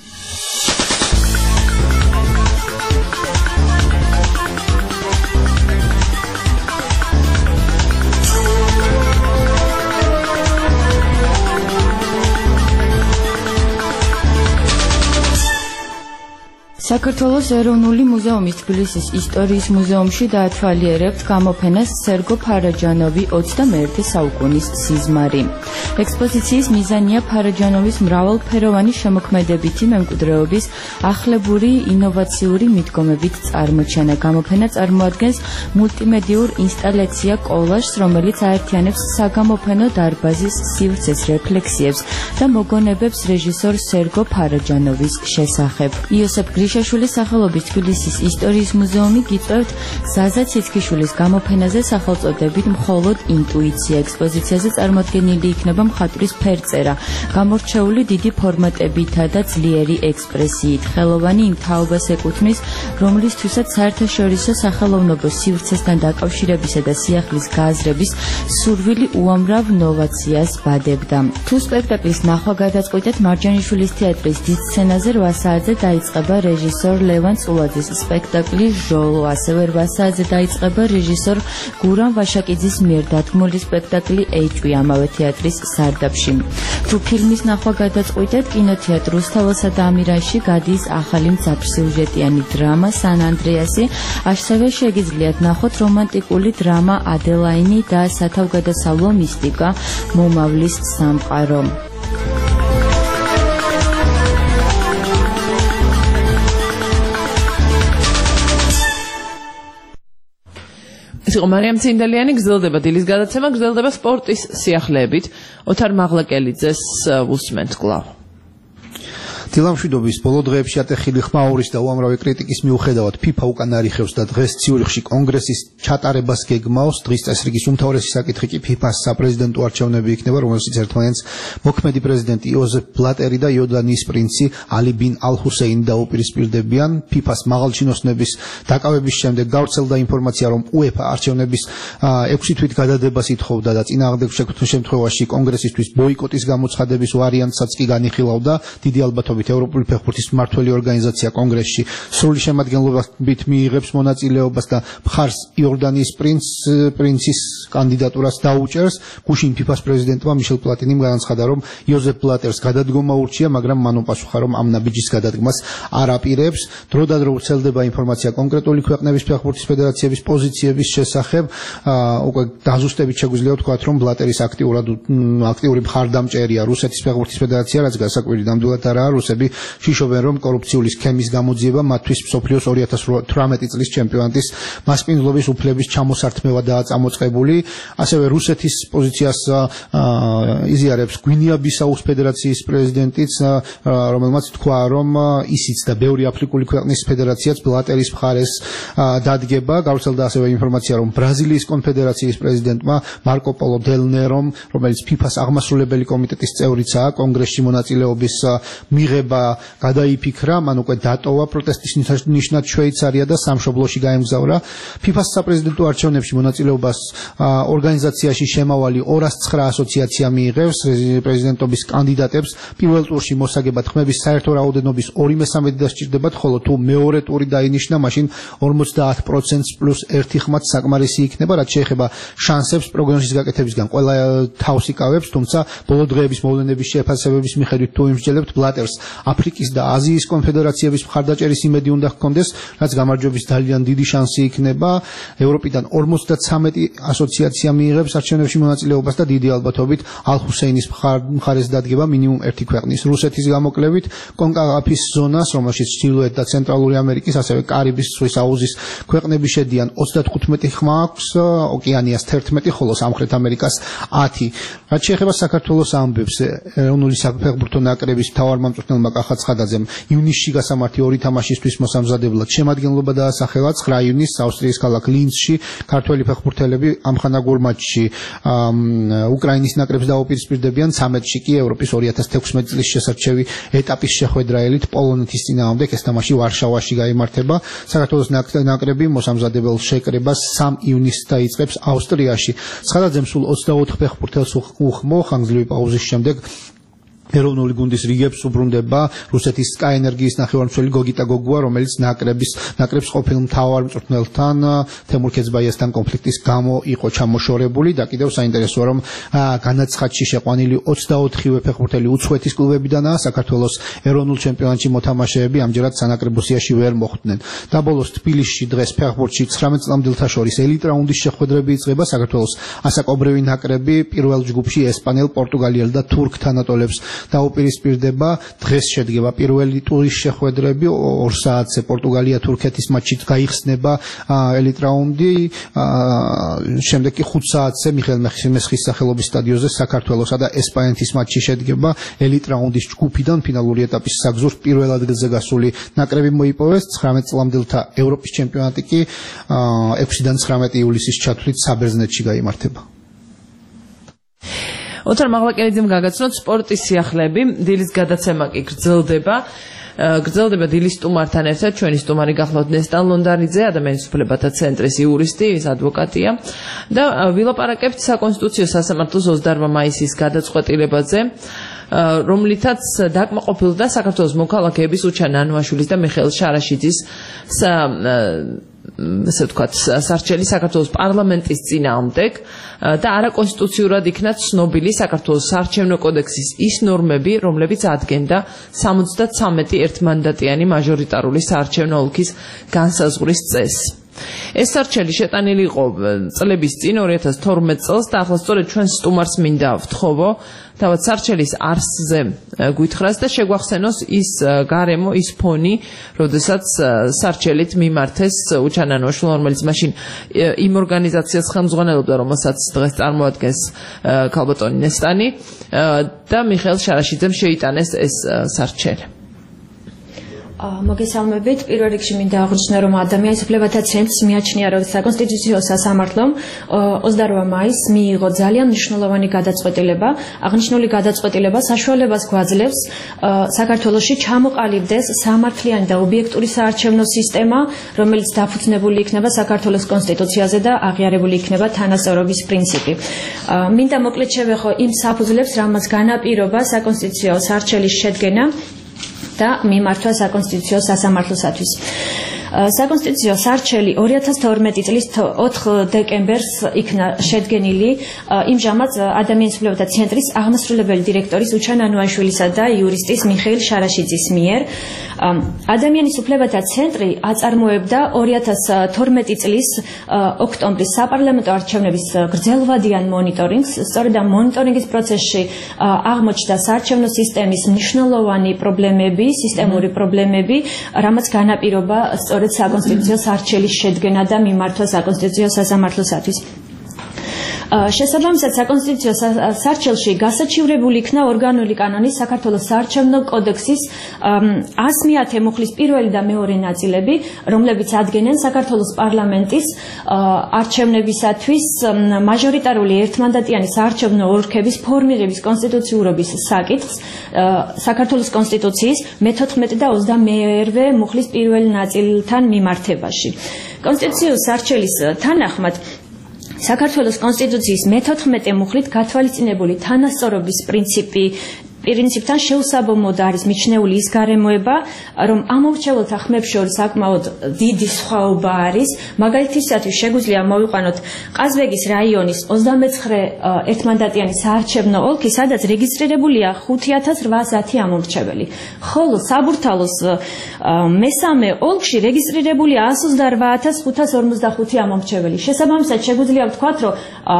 საქართველოს ეროვნული მუზეუმის თბილისის ისტორიის მუზეუმში დაათვალიერებთ გამოფენას სერგო ფარაჯანოვი ოცდამეერთე საუკუნის სიზმარი. ექსპოზიციის მიზანია ფარაჯანოვის მრავალფეროვანი შემოქმედებითი მემკვიდრეობის ახლებური ინოვაციური მიდგომებით წარმოჩენა. გამოფენა წარმოადგენს მულტიმედიურ ინსტალაცია კოლაჟს, რომელიც აერთიანებს საგამოფენო დარბაზის სივრცეს რეფლექსიებს და მოგონებებს რეჟისორ სერგო ფარაჯანოვის შესახებ. იოსებ გრიშაშვილის სახელობის თბილისის ისტორიის მუზეუმი გიწევთ ზაზა ციცქიშვილის გამოფენაზე სახელწოდებით მხოლოდ ინტუიცია. ექსპოზიციაზე წარმოდგენილი იქნება მხატვრის ფერწერა, გამორჩეული დიდი ფორმატებითა და ძლიერი ექსპრესიით. ხელოვანი იმ თაობას ეკუთვნის, რომლისთვისაც საერთაშორისო სახელოვნებო სივრცესთან დაკავშირებისა და სიახლის გააზრების სურვილი უამრავ ნოვაციას ბადებდა. თუ სპექტაკლის ნახვა გადაწყვეტეთ მარჯანიშვილის თეატრის დიდ სცენაზე რვა საათზე დაიწყება რეჟისორ ლევან წულაძის სპექტაკლი ჟოლო, ასევე რვა საათზე დაიწყება რეჟისორ გურამ ვაშაკიძის მიერ დადგმული სპექტაკლი ეჭვი ამავე თეატრის სარდაფში. თუ ფილმის ნახვა გადაწყვეტეთ, კინოთეატრ რუსთაველსა და ამირანში გადის ახალი მძაფრსიუჟეტიანი დრამა სან ანდრეასი, ასევე შეგიძლიათ ნახოთ რომანტიკული დრამა ადელაინი და სათავგადასავლო მისტიკა მომავლის სამყარო. ეს იყო მარიამ ცინდელიანი, გრძელდება დილის გადაცემა, გრძელდება სპორტის სიახლეებით. ოთარ მაღლაკელიძეს უსმენთ კვლავ. დილამშვიდობის ბოლო დღეებში ატეხილი ხმაურის და უამრავი კრიტიკის მიუხედავად FIFA უკან არიხევს და დღეს ციურიხში კონგრესის ჩატარებას გეგმავს. დღის წესრიგის უმთავრესი საკითხი კი FIFA-ს საპრეზიდენტო არჩევნები იქნება, რომელშიც ერთმანეთს მოქმედი პრეზიდენტი იოზეფ ბლატერი და იორდანიის პრინცი ალი ბინ ალ-ჰუსეინი დაუპირისპირდებიან. FIFA-ს მაღალჩინოსნების დაკავების შემდეგ გავრცელდა ინფორმაცია, რომ UEFA არჩევნების ექვსი თვით გადადებას ითხოვდა და წინააღმდეგ შემთხვევაში კონგრესისთვის ბოიკოტის გამოცხადების ვარიანტსაც კი განიხილავდა. დიდი ალბათობით ევროპული ფეხბურთის მმართველი ორგანიზაცია კონგრესში სრული შემადგენლობით მიიღებს მონაწილეობას და მხარს იორდანიის პრინც პრინცის კანდიდატურას დაუჭერს. გუშინ FIFA-ს პრეზიდენტმა მიშელ პლატინიმ განაცხადა, რომ იოზეფ ბლატერს გადადგომა ურჩია, მაგრამ მან უპასუხა, რომ ამ ნაბიჯის გადადგმას არ აპირებს. დროდადრო ვრცელდება ინფორმაცია კონკრეტული ქვეყნების ფეხბურთის ფედერაციების პოზიციების შესახებ. უკვე დაზუსტებით შეგვიძლია ვთქვათ, რომ ბლატერის აქტიურად აქტიური მხარდამჭერია რუსეთის ფეხბურთის ფედერაცია, რაც გასაკვირი ნამდვილად არაა. რუსები შიშობენ, რომ კორუფციული სქემის გამოძიება მათთვის მსოფლიოს ორი ათას თვრამეტი წლის ჩემპიონატის მასპინძლობის უფლების ჩამოსართმევადაა წამოწყებული. ასევე რუსეთის პოზიციას იზიარებს გვინეა-ბისაუს ფედერაციის პრეზიდენტიც, რომელმაც თქვა, რომ ისიც და ბევრი აფრიკული ქვეყნის ფედერაციაც ბლატერის მხარეს დადგება. გავრცელდა ასევე ინფორმაცია, რომ ბრაზილიის კონფედერაციის პრეზიდენტმა მარკო პოლო დელ ნერომ, რომელიც FIFA-ს აღმასრულებელი კომიტეტის წევრიცაა, კონგრესში მონაწილეობის მიღება გადაიფიქრა, მან უკვე დატოვა პროტესტის ნიშნად შვეიცარია და სამშობლოში გაემგზავრა. FIFA-ს საპრეზიდენტო არჩევნებში მონაწილეობას ორგანიზაციაში შემავალი ორას ცხრა ასოციაცია მიიღებს პრეზიდენტობის კანდიდატებს. პირველ ტურში მოსაგებად ხმების საერთო რაოდენობის ორი მესამედი დასჭირდებათ, ხოლო თუ მეორე ტური დაინიშნა, მაშინ ორმოცდაათ პროცენტს პლუს ერთი ხმაც საკმარისი იქნება, რაც შეეხება შანსებს პროგნოზის გაკეთებისგან ყველა თავს იკავებს, თუმცა ბოლო დღეების მოვლენების შეფასებების მიხედვით თუ იმსჯელებთ, ბლატერს აფრიკის და აზიის კონფედერაციების მხარდაჭერის იმედი უნდა ჰქონდეს, რაც გამარჯვების ძალიან დიდი შანსი იქნება. ევროპიდან ორმოცდაცამეტი ასოციაცია მიიღებს არჩევნებში მონაწილეობას და დიდი ალბათობით ალ-ჰუსეინის მხარეს დადგება მინიმუმ ერთი ქვეყნის. რუსეთის გამოკლებით კონკაკაფის ზონას, რომელშიც ჩრდილოეთ და ცენტრალური ამერიკის, ასევე კარიბის ზღვის აუზის ქვეყნები შედიან, ოცდათხუთმეტი ხმა აქვს, ოკეანიას თერთმეტი, ხოლო სამხრეთ ამერიკას ათი. რაც შეეხება საქართველოს ამბებს, ეროვნული საფეხბურთო ნაკრების მთავარმამწვრთნელმა კახა ცხადაძემ ივნისში გასამართი ორი თამაშისთვის მოსამზადებლად შემადგენლობა დაასახელა. ცხრა ივნისს ავსტრიის ქალაქ ლინცში ქართველი ფეხბურთელები ამხანაგურ მატჩში უკრაინის ნაკრებს დაუპირისპირდებიან. ცამეტში კი ევროპის ორი ათას თექვსმეტი წლის შესარჩევი ეტაპის შეხვედრაელით პოლონეთის წინააღმდეგ ეს თამაში ვარშავაში გაიმართება. საქართველოს ნაკრები მოსამზადებელ შეკრებას სამ ივნისს დაიწყებს ავსტრიაში. ცხადაძემ სულ ოცდაოთხ ფეხბურთელს უხმო ხანგრძლივი პაუზის შემდეგ ეროვნული გუნდის რიგებს უბრუნდება რუსეთის სკაი ენერგიის ნახევარმცველი გოგიტა გოგუა, რომელიც ნაკრების ნაკრებს ყოფილ მთავარ მწვრთნელთან თემურ ქეცბაიასთან კონფლიქტის გამო იყო ჩამოშორებული და კიდევ საინტერესოა, რომ განაცხადში შეყვანილი ოცდაოთხივე ფეხბურთელი უცხოეთის კლუბებიდანაა. საქართველოს ეროვნულ ჩემპიონატში მოთამაშეები ამჯერად სანაკრებო სიაში ვერ მოხვდნენ. და ბოლოს თბილისში დღეს ფეხბურთში ცხრამეტ წლამდელთა შორის ელიტ რაუნდის შეხვედრები იწყება. საქართველოს ასაკობრივი ნაკრები პირველ ჯგუფში ესპანელ, პორტუგალიელ და თურქ თანატოლებს დაუპირისპირდება. დღეს შედგება პირველი ტურის შეხვედრები, ორ საათზე პორტუგალია თურქეთის მატჩით გაიხსნება ელიტ რაუნდი, შემდეგ კი ხუთ საათზე მიხეილ მესხის სახელობის სტადიონზე საქართველოსა და ესპანეთის მატჩი შედგება. ელიტ რაუნდის ჯგუფიდან ფინალური ეტაპის საგზურს პირველ ადგილზე გასული ნაკრები მოიპოვეს. ცხრამეტ წლამდელთა ევროპის ჩემპიონატი კი ექვსიდან ცხრამეტი ივლისის ჩათვლით საბერძნეთში გაიმართება. ოთარ მაღლაკელიძემ გაგაცნოთ სპორტის სიახლეები. დილის გადაცემა კი გრძელდება. გრძელდება დილის სტუმართან ერთად. ჩვენი სტუმარი გახლავთ ნესტან ლონდარიძე, ადამიანის უფლებათა ცენტრის იურისტი, ის ადვოკატია და ვილაპარაკებთ საკონსტიტუციო სასამართლოს ოცდაოთხ მაისის გადაწყვეტილებაზე, რომლითაც დაკმაყოფილდა საქართველოს მოქალაქეების უჩან ანუაშვილის და მიხეილ შარაშიძის ესე ვთქვათ, სარჩელი საქართველოს პარლამენტის წინააღმდეგ და არაკონსტიტუციურად იქნა ცნობილი საქართველოს საარჩევნო კოდექსის ის ნორმები, რომლებიც ადგენდა სამოცდაცამეტი ერთმანდატიანი მაჟორიტარული საარჩევნო ოლქის განსაზღვრის წესს. ეს სარჩელი შეტანილი იყო წლების წინ ორი ათას თორმეტ წელს და ახლა სწორედ ჩვენ სტუმარს მინდა ვთხოვო თავად სარჩელის არსზე გვითხრას და შეგვახსენოს ის გარემო, ის ფონი, როდესაც სარჩელით მიმართეს უჩან ანუაშვილმა, რომელიც მაშინ იმ ორგანიზაციას ხელმძღვანელობდა, რომელსაც დღეს წარმოადგენს ქალბატონი ნესტანი და მიხეილ შარაშიძემ შეიტანეს ეს სარჩელი. მოგესალმებით. პირველ რიგში მინდა აღვნიშნო, რომ ადამიანის უფლებათა ცენტრს მიაჩნია, რომ საკონსტიტუციო სასამართლომ ოცდაოთხ მაისს მიიღო ძალიან მნიშვნელოვანი გადაწყვეტილება. აღნიშნული გადაწყვეტილება საშუალებას გვაძლევს საქართველოში ჩამოყალიბდეს სამართლიანი და ობიექტური საარჩევნო სისტემა, რომელიც დაფუძნებული იქნება საქართველოს კონსტიტუციაზე და აღიარებული იქნება თანასწორობის პრინციპი. მინდა მოკლედ შევეხო იმ საფუძვლებს, რამაც განაპირობა საკონსტიტუციო სარჩელის შედგენა და მიმართვა საკონსტიტუციო სასამართლოსათვის. საკონსტიტუციო სარჩელი ორი ათას თორმეტი წლის ოთხ დეკემბერს იქნა შედგენილი იმჟამად ადამიანის უფლებათა ცენტრის აღმასრულებელი დირექტორის უჩან ანუაშვილისა და იურისტის მიხეილ შარაშიძის მიერ. ადამიანის უფლებათა ცენტრი აწარმოებდა ორი ათას თორმეტი წლის ოქტომბრის საპარლამენტო არჩევნების გრძელვადიან მონიტორინგს. სწორედ ამ მონიტორინგის პროცესში აღმოჩნდა საარჩევნო სისტემის მნიშვნელოვანი პრობლემები, სისტემური პრობლემები, რამაც განაპირობა სწორედ საკონსტიტუციო სარჩელის შედგენა და მიმართვა საკონსტიტუციო სასამართლოსათვის. შესაბამისად საკონსტიტუციო სარჩელში გასაჩივრებული იქნა ორგანული კანონის საქართველოს საარჩევნო კოდექსის ას მეათე მუხლის პირველი და მეორე ნაწილები, რომლებიც ადგენენ საქართველოს პარლამენტის არჩევნებისათვის მაჟორიტარული ერთმანდატიანი საარჩევნო ოლქების ფორმირების კონსტიტუციურობის საკითხს საქართველოს კონსტიტუციის მეთოთხმეტე და ოცდამეერვე მუხლის პირველ ნაწილთან მიმართებაში. კონსტიტუციო სარჩელის თანახმად საქართველოს კონსტიტუციის მეთოთხმეტე მუხლით გათვალისწინებული თანასწორობის პრინციპი პრინციპთან შეუსაბამოდ არის მიჩნეული ის გარემოება, რომ ამორჩეულთა ხმებს შორის საკმაოდ დიდი სხვაობა არის. მაგალითისათვის შეგვიძლია მოვიყვანოთ ყაზბეგის რაიონის ოცდამეცხრე ერთმანდატიანი საარჩევნო ოლქი, სადაც რეგისტრირებულია ხუთი ათას რვაასი ამორჩეველი. ხოლო საბურთალოს მესამე ოლქში რეგისტრირებულია ას ოცდარვა ათას ხუთას ორმოცდახუთი ამორჩეველი. შესაბამისად შეგვიძლია ვთქვათ, რომ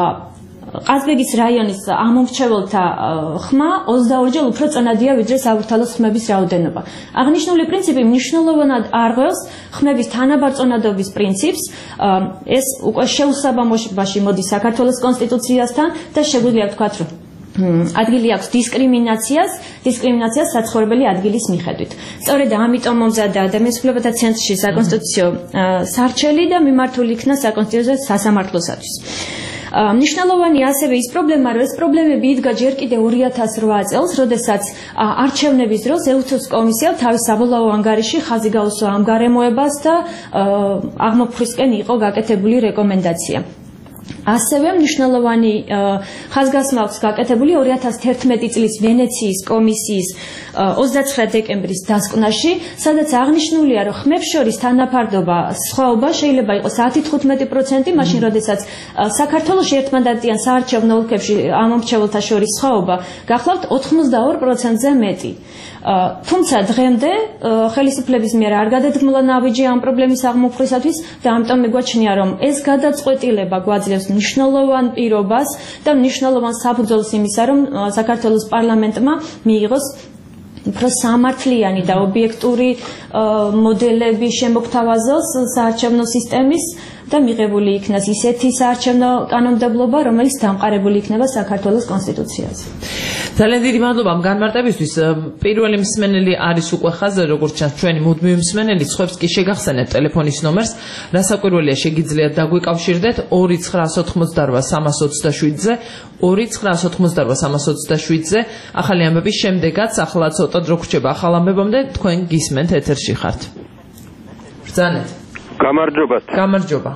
ყაზბეგის რაიონის ამომრჩეველთა ხმა ოცდაორჯერ უფრო წონადია, ვიდრე საბურთალოს ხმების რაოდენობა. აღნიშნული პრინციპი მნიშვნელოვნად არღვევს ხმების თანაბარწონადობის პრინციპს. ეს უკვე შეუსაბამობაში მოდის საქართველოს კონსტიტუციასთან და შეგვიძლია ვთქვათ, რომ ადგილი აქვს დისკრიმინაციას, დისკრიმინაციას საცხოვრებელი ადგილის მიხედვით. სწორედ ამიტომ მომზადდა ადამიანის უფლებათა ცენტრში საკონსტიტუციო სარჩელი და მიმართული იქნა საკონსტიტუციო სასამართლოსათვის. მნიშვნელოვანი ასევე ის პრობლემა, რომ ეს პრობლემები იდგა ჯერ კიდევ ორი ათას რვა წელს, როდესაც არჩევნების დროს ევთოს კომისიამ თავის საბოლოო ანგარიში ხაზი გაუსვა ამ გარემოებას და აღმოფხვისკენ იყო გაკეთებული რეკომენდაცია. ასევე მნიშვნელოვანი ხაზგასმა აქვს გაკეთებული ორი ათას თერთმეტი წლის ვენეციის კომისიის ოცდაცხრა დეკემბრის დასკვნაში, სადაც აღნიშნულია, რომ ხმებს შორის თანაფარდობა სხვაობა შეიძლება იყოს ათი თხუთმეტი პროცენტი, მაშინ როდესაც საქართველოში ერთმანდატიან საარჩევნო ოლქებში ამომრჩეველთა შორის სხვაობა გახლავთ ოთხმოცდაორ პროცენტზე მეტი. თუმცა დღემდე ხელისუფლების მიერ არ გადადგმულა ნაბიჯი ამ პრობლემის აღმოფხვისათვის და ამიტომ მიგვაჩნია, რომ ეს გადაწყვეტილება გვაძლევს მნიშვნელოვან პირობას და მნიშვნელოვან საფუძველს იმისა, რომ საქართველოს პარლამენტმა მიიღოს უფრო სამართლიანი და ობიექტური მოდელები შემოგთავაზოს საარჩევნო სისტემის და მიღებული იქნას ისეთი საარჩევნო კანონმდებლობა, რომელიც დამყარებული იქნება საქართველოს კონსტიტუციაზე. ძალიან დიდი მადლობა ამ განმარტებისთვის. პირველი მსმენელი არის უკვე ხაზზე, როგორც ჩანს, ჩვენი მუდმივი მსმენელი. სხვებს კი შეგახსენებთ ტელეფონის ნომერს, რასაკვირველია შეგიძლიათ დაგვიკავშირდეთ ორი ცხრაას ოთხმოცდარვა სამას ოცდაშვიდზე, ორი ცხრაას ოთხმოცდარვა სამას ოცდაშვიდზე. ახალი ამბების შემდეგაც ახლა ცოტა დრო გრჩება ახალ ამბებამდე, თქვენ გისმენთ ეთერში ხართ. ბრძანეთ. გამარჯობათ. გამარჯობა.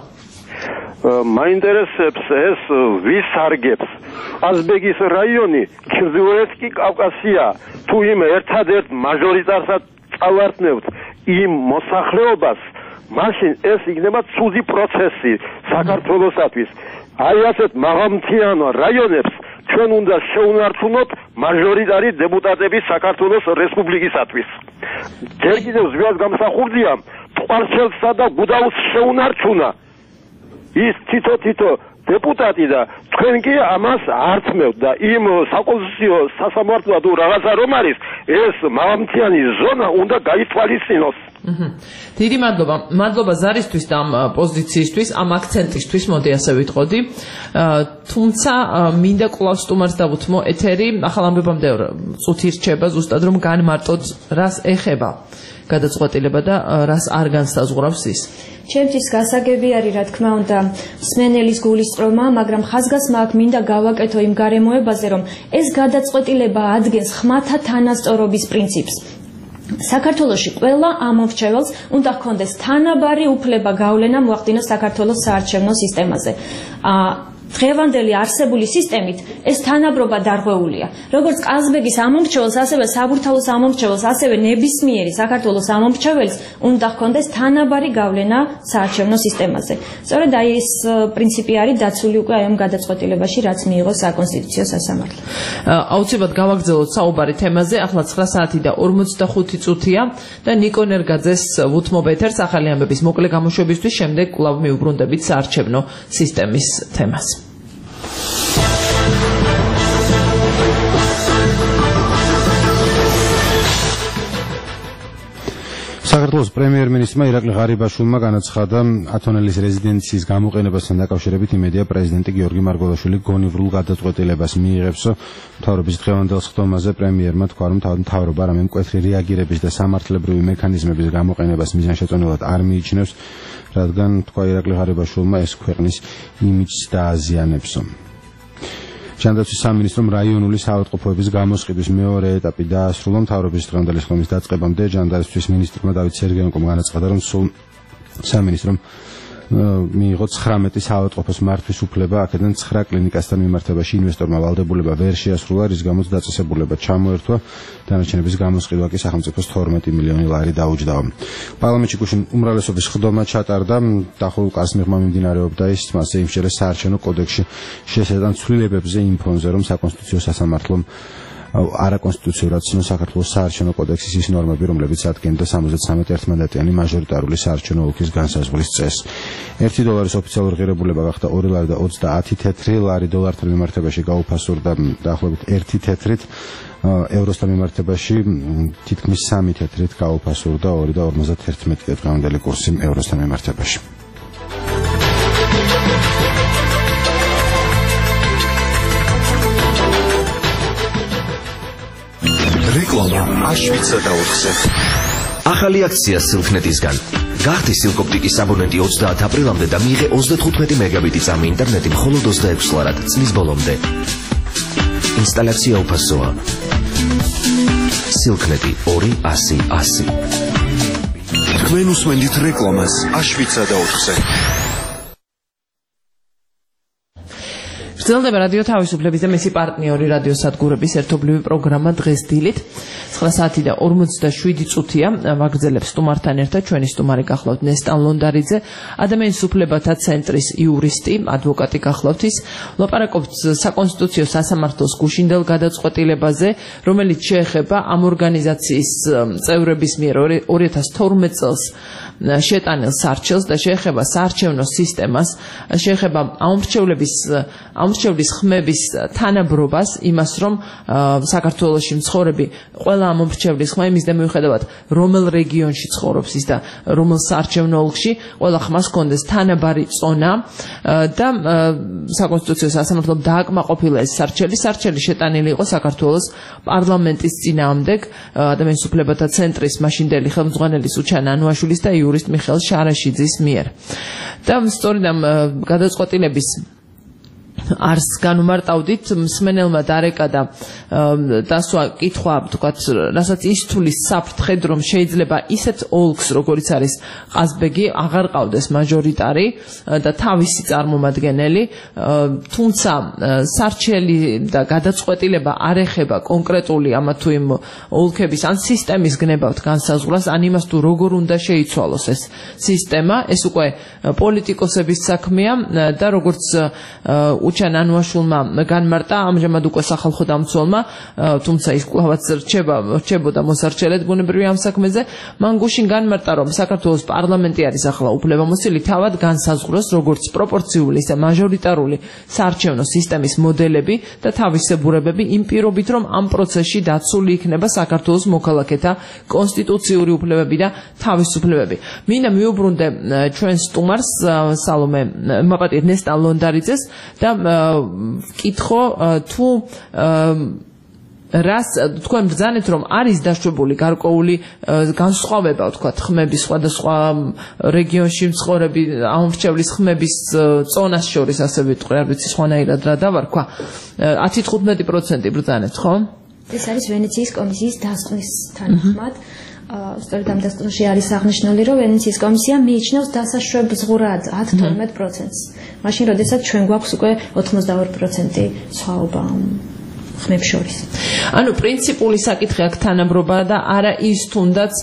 მაინტერესებს ეს ვის არგებს ყაზბეგის რაიონი, ჩრდილოეთი კავკასია, თუ იმ ერთადერთ მაჟორიტარსაც წავართნევთ იმ მოსახლეობას, მაშინ ეს იქნება ცუდი პროცესი საქართველოსათვის. აი ასეთ მაღალმთიან რაიონებს ჩვენ უნდა შეუნარჩუნოთ მაჟორიტარი დეპუტატები საქართველოს რესპუბლიკისათვის. ჯერ კიდევ ზღვას გამსახურდია ტყვარჩელსა და გუდაუთს შეუნარჩუნა. ის თითო-თითო დეპუტატი და თქვენ კი ამას არ თმევთ და იმ საკონსტიტუციო სასამართლო თუ რაღაცა რომ არის ეს მამამთიანი ზონა უნდა გაითვალისწინოს. დიდი მადლობა. მადლობა ზარისთვის და ამ პოზიციისთვის, ამ აქცენტისთვის, მოდი ასე ვიტყოდი. თუმცა მინდა კვლავ სტუმარს დავუთმო ეთერი, ახალ ამბებამდე წუთი რჩება ზუსტად რომ განმარტოთ რას ეხება გადაწყვეტილება და რას არ განსაზღვრავს ის. ჩემთვის გასაგები არის რა თქმა უნდა მსმენელის გულისწყრომა, მაგრამ ხაზგასმა აქ მინდა გავაკეთო იმ გარემოებაზე, რომ ეს გადაწყვეტილება ადგენს ხმათა თანასწორობის პრინციპს. საქართველოში ყველა ამომრჩეველს უნდა ჰქონდეს თანაბარი უფლება გავლენა მოახდინოს საქართველოს საარჩევნო სისტემაზე. დღევანდელი არსებული სისტემით ეს თანაბრობა დარღვეულია. როგორც ყაზბეგის ამომრჩეველს, ასევე საბურთალოს ამომრჩეველს, ასევე ნებისმიერი საქართველოს ამომრჩეველს უნდა ჰქონდეს თანაბარი გავლენა საარჩევნო სისტემაზე. სწორედ აი ეს პრინციპი არის დაცული უკვე აი ამ გადაწყვეტილებაში, რაც მიიღო საკონსტიტუციო სასამართლომ. აუცილებლად გავაგრძელოთ საუბარი თემაზე. ახლა ცხრა საათი და ორმოცდახუთი წუთია და ნიკო ნერგაძეს ვუთმობ ეთერს ახალი ამბების მოკლე გამოშვებისთვის, შემდეგ კვლავ მიუბრუნდებით საარჩევნო სისტემის თემას. საქართველოს პრემიერ-მინისტრმა ირაკლი ღარიბაშვილმა განაცხადა ათონელის რეზიდენციის გამოყენებასთან დაკავშირებით იმედია პრეზიდენტი გიორგი მარგველაშვილი გონივრულ გადაწყვეტილებას მიიღებს. მთავრობის დღევანდელ სხდომაზე პრემიერმა თქვა, რომ მთავრობა რამე მკვეთრი რეაგირების და სამართლებრივი მექანიზმების გამოყენებას მიზანშეწონილად არ მიიჩნევს, რადგან თქვა ირაკლი ღარიბაშვილმა ეს ქვეყნის იმიჯს დააზიანებს. ჯანდაცვის სამინისტრომ რაიონული საავადმყოფოების გამოსყიდვის მეორე ეტაპი დაასრულა. მთავრობის დღევანდელი სხდომის დაწყებამდე ჯანდაცვის მინისტრმა დავით სერგეენკომ განაცხადა, რომ სულ სამინისტრომ მიიღო ცხრამეტი საავადმყოფოს მართვის უფლება, აქედან ცხრა კლინიკასთან მიმართებაში ინვესტორმა ვალდებულება ვერ შეასრულა, რის გამოც დაწესებულება ჩამოერთვა, დანარჩენების გამოსყიდვა კი სახელმწიფოს თორმეტი მილიონი ლარი დაუჯდა. პარლამენტში გუშინ უმრავლესობის სხდომა ჩატარდა, დაახლოებით უკანასკნელ მიღმა მიმდინარეობდა ის, მასზე იმსჯელეს საარჩევნო კოდექსში შესაძლოა ცვლილებებზე იმ ფონზე, რომ საკონსტიტუციო სასამართლომ არაკონსტიტუციურად ცნო საქართველოს საარჩევნო კოდექსის ის ნორმები, რომლებიც ადგენდა სამოცდათრამეტი ერთმანდატიანი მაჟორიტარული საარჩევნო ოლქის განსაზღვრის წესს. ერთი დოლარის ოფიციალური ღირებულება გახდა ორი ლარი და ოცდაათი თეთრი ლარი, დოლართან მიმართებაში გაუფასურდა დაახლოებით ერთი თეთრით, ევროსთან მიმართებაში თითქმის სამი თეთრით გაუფასურდა ორი და ორმოცდათერთმეტი დღევანდელი კურსი ევროსთან მიმართებაში. რეკლამა აშვიცა და ოთხზე. ახალი აქცია სილქნეტისგან. გახდი სილკოპტიკის აბონენტი ოცდაათი აპრილამდე და მიიღე ოცდათხუთმეტი მეგაბიტი წამი ინტერნეტი მხოლოდ ოცდაექვსი ლარად წლის ბოლომდე. ინსტალაცია უფასოა. სილქნეტი ორი ასი ასი. თქვენ უსმენთ რეკლამას აშვიცა და ოთხზე. გრძელდება რადიო თავისუფლების და მისი პარტნიორი რადიო სადგურების ერთობლივი პროგრამა დღეს დილით. ცხრა საათი და ორმოცდაშვიდი წუთია. ვაგრძელებ სტუმართან ერთად. ჩვენი სტუმარი გახლავთ ნესტან ლონდარიძე, ადამიანის უფლებათა ცენტრის იურისტი, ადვოკატი გახლავთ ის. ლაპარაკობთ საკონსტიტუციო სასამართლოს გუშინდელ გადაწყვეტილებაზე, რომელიც შეეხება ამ ორგანიზაციის წევრების მიერ ორი ათას თორმეტ წელს შეტანილ სარჩელს და შეეხება საარჩევნო სისტემას, შეეხება ამომრჩევლების ამომრჩევლის ხმების თანაბრობას, იმას რომ საქართველოში მცხოვრები ყველა ამომრჩევლის ხმა იმის და მიუხედავად რომელ რეგიონში ცხოვრობს ის და რომელ საარჩევნო ოლქში ყველა ხმას ჰქონდეს თანაბარი წონა და საკონსტიტუციო სასამართლომ დააკმაყოფილა ეს სარჩელი. სარჩელი შეტანილი იყო საქართველოს პარლამენტის წინააღმდეგ ადამიანის უფლებათა ცენტრის მაშინდელი ხელმძღვანელი სუჩან ანუაშვილის და იურისტ მიხეილ შარაშიძის მიერ. და სწორედ ამ გადაწყვეტილების არს განუმარტავდით, მსმენელმა დარეკა და დასვა კითხვა, თქვათ, რასაც ისტulis საფრთხედ, რომ შეიძლება ისეთ ოლქს, როგორც არის ყაზბეგი, აღარ ყავდეს მაჟორიტარი და თავისი წარმომადგენელი, თუმცა სარჩელი და გადაწყვეტილება არ ეხება კონკრეტული ამა თუ იმ ოლქების ან სისტემის გნებავთ განსაზღვრას, ან იმას თუ როგორ უნდა შეიცვალოს ეს სისტემა, ეს უკვე პოლიტიკოსების საქმეა და როგორც უჩან ანუაშულმა განმარტა ამჟამად უკვე სახალხო დამცველმა, თუმცა ის კვლავაც რჩება რჩებოდა მოსარჩელედ ბუნებრივი ამ საქმეზე. მან გუშინ განმარტა, რომ საქართველოს პარლამენტი არის ახლა უფლებამოსილი თავად განსაზღვროს როგორც პროპორციული, ისე მაჟორიტარული საარჩევნო სისტემის მოდელები და თავისებურებები იმ პირობით, რომ ამ პროცესში დაცული იქნება საქართველოს მოქალაქეთა კონსტიტუციური უფლებები და თავისუფლებები. მინდა მიუბრუნდე ჩვენ სტუმარს სალომე მაპატიეთ ნესტან ლონდარიძეს და ვკითხო თუ რას თქვენ ბრძანეთ, რომ არის დაშვებული გარკვეული განსხვავება, ვთქვათ, ხმების სხვადასხვა რეგიონში მცხოვრები ამომრჩევლის ხმების წონას შორის, ასე ვიტყვი, არ ვიცი სხვანაირად რა დავარქვა, ათი თხუთმეტი პროცენტი ბრძანეთ, ხო? ეს არის ვენეციის კომისიის დასკვნის თანახმად. სწორედ ამ დასკვნაში არის აღნიშნული, რომ ვენეციის კომისია მიიჩნევს დასაშვებ ზღურად ათი თორმეტ პროცენტს. მაშინ, როდესაც ჩვენ გვაქვს უკვე ოცდაორი პროცენტი სხვაობა ხმებს შორის. ანუ პრინციპული საკითხი აქ თანაბრობა და არა ის თუნდაც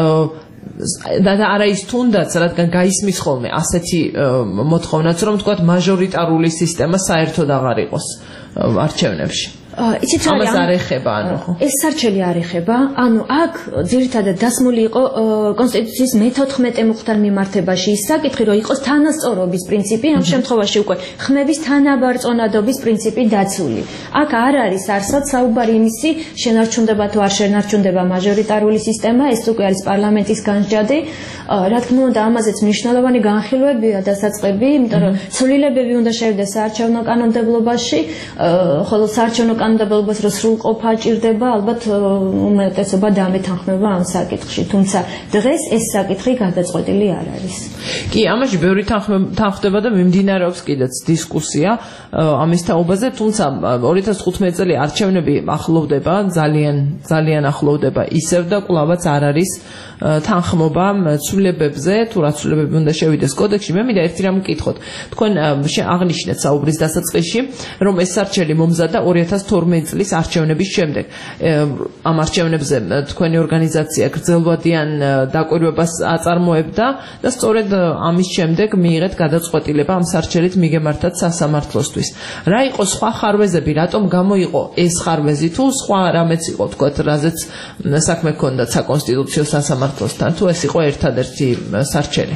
და არა ის თუნდაც, რადგან გაისმის ხოლმე ასეთი მოთხოვნაც, რომ თქვათ მაჟორიტარული სისტემა საერთოდ აღარ იყოს არჩევნებში. იცით რა ამას არ ეხება, ანუ ხო? ეს სარჩელი არ ეხება, ანუ აქ ძირითადად დასმული იყო კონსტიტუციის მეთოთხმეტე მუხტარ მიმართებაში ის საკითხი, რომ იყოს თანასწორობის პრინციპი, ამ შემთხვევაში უკვე ხმების თანაბარწონადობის პრინციპი დაცული. აქ არ არის არსად საუბარი იმისი, შენარჩუნდება თუ არ შენარჩუნდება მაჟორიტარული სისტემა, ეს უკვე არის პარლამენტის განსჯადი. რა თქმა უნდა, ამაზეც მნიშვნელოვანი განხილვებია დასაწყები, იმიტომ რომ ცვლილებები უნდა შევიდეს საარჩევნო კანონმდებლობაში, ხოლო საარჩევნო კანონმდებლობას რო სრულყოფა ჭირდება, ალბათ უმეტესობა დამეთანხმება ამ საკითხში, თუმცა დღეს ეს საკითხი გადაწყვეტილი არ არის. კი, ამაში ბევრი თანხმდება და მიმდინარეობს კიდეც დისკუსია ამის თაობაზე, თუმცა ორი ათას თხუთმეტი წელი არჩევნები ახლოვდება, ძალიან ძალიან ახლოვდება ისევ და კვლავაც არ არის თანხმობა ცვლილებებზე, თუ რა ცვლილებები უნდა შევიდეს კოდექსში. მე მინდა ერთი რამ მკითხოთ. თქვენ აღნიშნეთ საუბრის დასაწყისში, რომ ეს სარჩელი მომზადდა ორი ათას თორმეტი წლის არჩევნების შემდეგ. ამ არჩევნებზე თქვენი ორგანიზაცია გრძელვადიან დაკვირვებას აწარმოებდა და სწორედ ამის შემდეგ მიიღეთ გადაწყვეტილება ამ სარჩელით მიგემართათ სასამართლოსთვის. რა იყო სხვა ხარვეზები, რატომ გამოიყო ეს ხარვეზი, თუ სხვა რამეც იყო, თქვათ, რაზეც საქმე ჰქონდათ საკონსტიტუციო სასამართლოსთან, თუ ეს იყო ერთადერთი სარჩელი?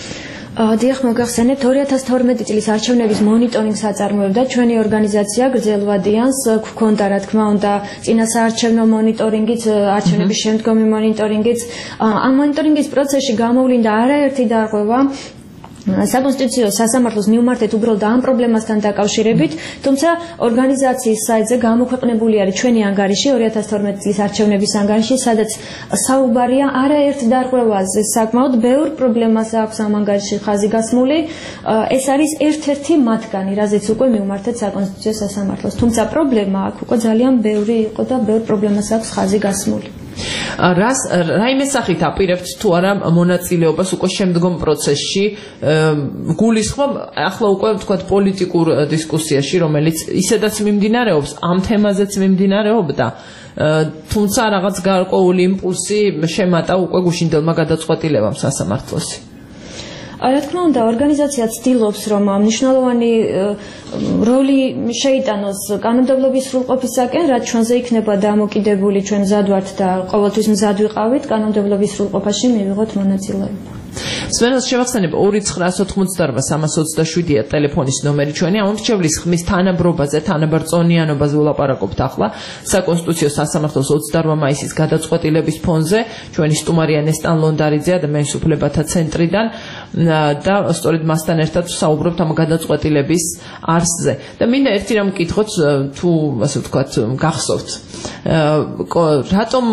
დიახ, მოგახსენებთ, ორი ათას თორმეტი წლის არჩევნების მონიტორინგს აწარმოებდა ჩვენი ორგანიზაცია გრძელვადიანს, გვქონდა რა თქმა უნდა წინა საარჩევნო მონიტორინგიც, არჩევნების შემდგომი მონიტორინგიც. ამ მონიტორინგის პროცესში გამოვლინდა არაერთი დარღვევა საკონსტიტუციო სასამართლოს მიუმართეთ უბრალოდ ამ პრობლემასთან დაკავშირებით, თუმცა ორგანიზაციის საიტზე გამოქვეყნებული არის ჩვენი ანგარიში ორი ათას თორმეტი წლის არჩევნების ანგარიში, სადაც საუბარია არაერთ დარღვევაზე, საკმაოდ ბევრ პრობლემას აქვს ამ ანგარიში ხაზი გასმული. ეს არის ერთ-ერთი მათგანი, რაზეც უკვე მიუმართეთ საკონსტიტუციო სასამართლოს, თუმცა პრობლემა აქ უკვე ძალიან ბევრი იყო და ბევრ პრობლემას აქვს ხაზი გასმული. რას რაიმე სახით აპირებთ თუ არა მონაწილეობას უკვე შემდგომ პროცესში, გულისხმობ ახლა უკვე ვთქვათ პოლიტიკურ დისკუსიაში, რომელიც ისედაც მიმდინარეობს, ამ თემაზეც მიმდინარეობდა, თუმცა რაღაც გარკვეული იმპულსი შემატა უკვე გუშინდელმა გადაწყვეტილებამ სასამართლოსი. რა თქმა უნდა, ორგანიზაცია ცდილობს, რომ მნიშვნელოვანი როლი შეიტანოს კანონმდებლობის სრულყოფისაკენ, რაც ჩვენზე იქნება დამოკიდებული, ჩვენ მზად ვართ და ყოველთვის მზად ვიყავით კანონმდებლობის სრულყოფაში მივიღოთ მონაწილეობა. სვენას შევახსენებ ორი ცხრაას ოთხმოცდაორმა სამას ოცდაშვიდია ტელეფონის ნომერი ჩვენი, ამომრჩევლის ხმის თანაბრობაზე, თანაბარწონიანობაზე ვლაპარაკობთ ახლა საკონსტიტუციო სასამართლოს ოცდაორმა მაისის გადაწყვეტილების ფონზე. ჩვენი სტუმარია ნესტან ლონდარიძე, ადამიანის უფლებათა ცენტრიდან და სწორედ მასთან ერთად საუბრობთ ამ გადაწყვეტილების არსზე. და მინდა ერთი რამ მკითხოთ, თუ ასე ვთქვათ, გახსოვთ. რატომ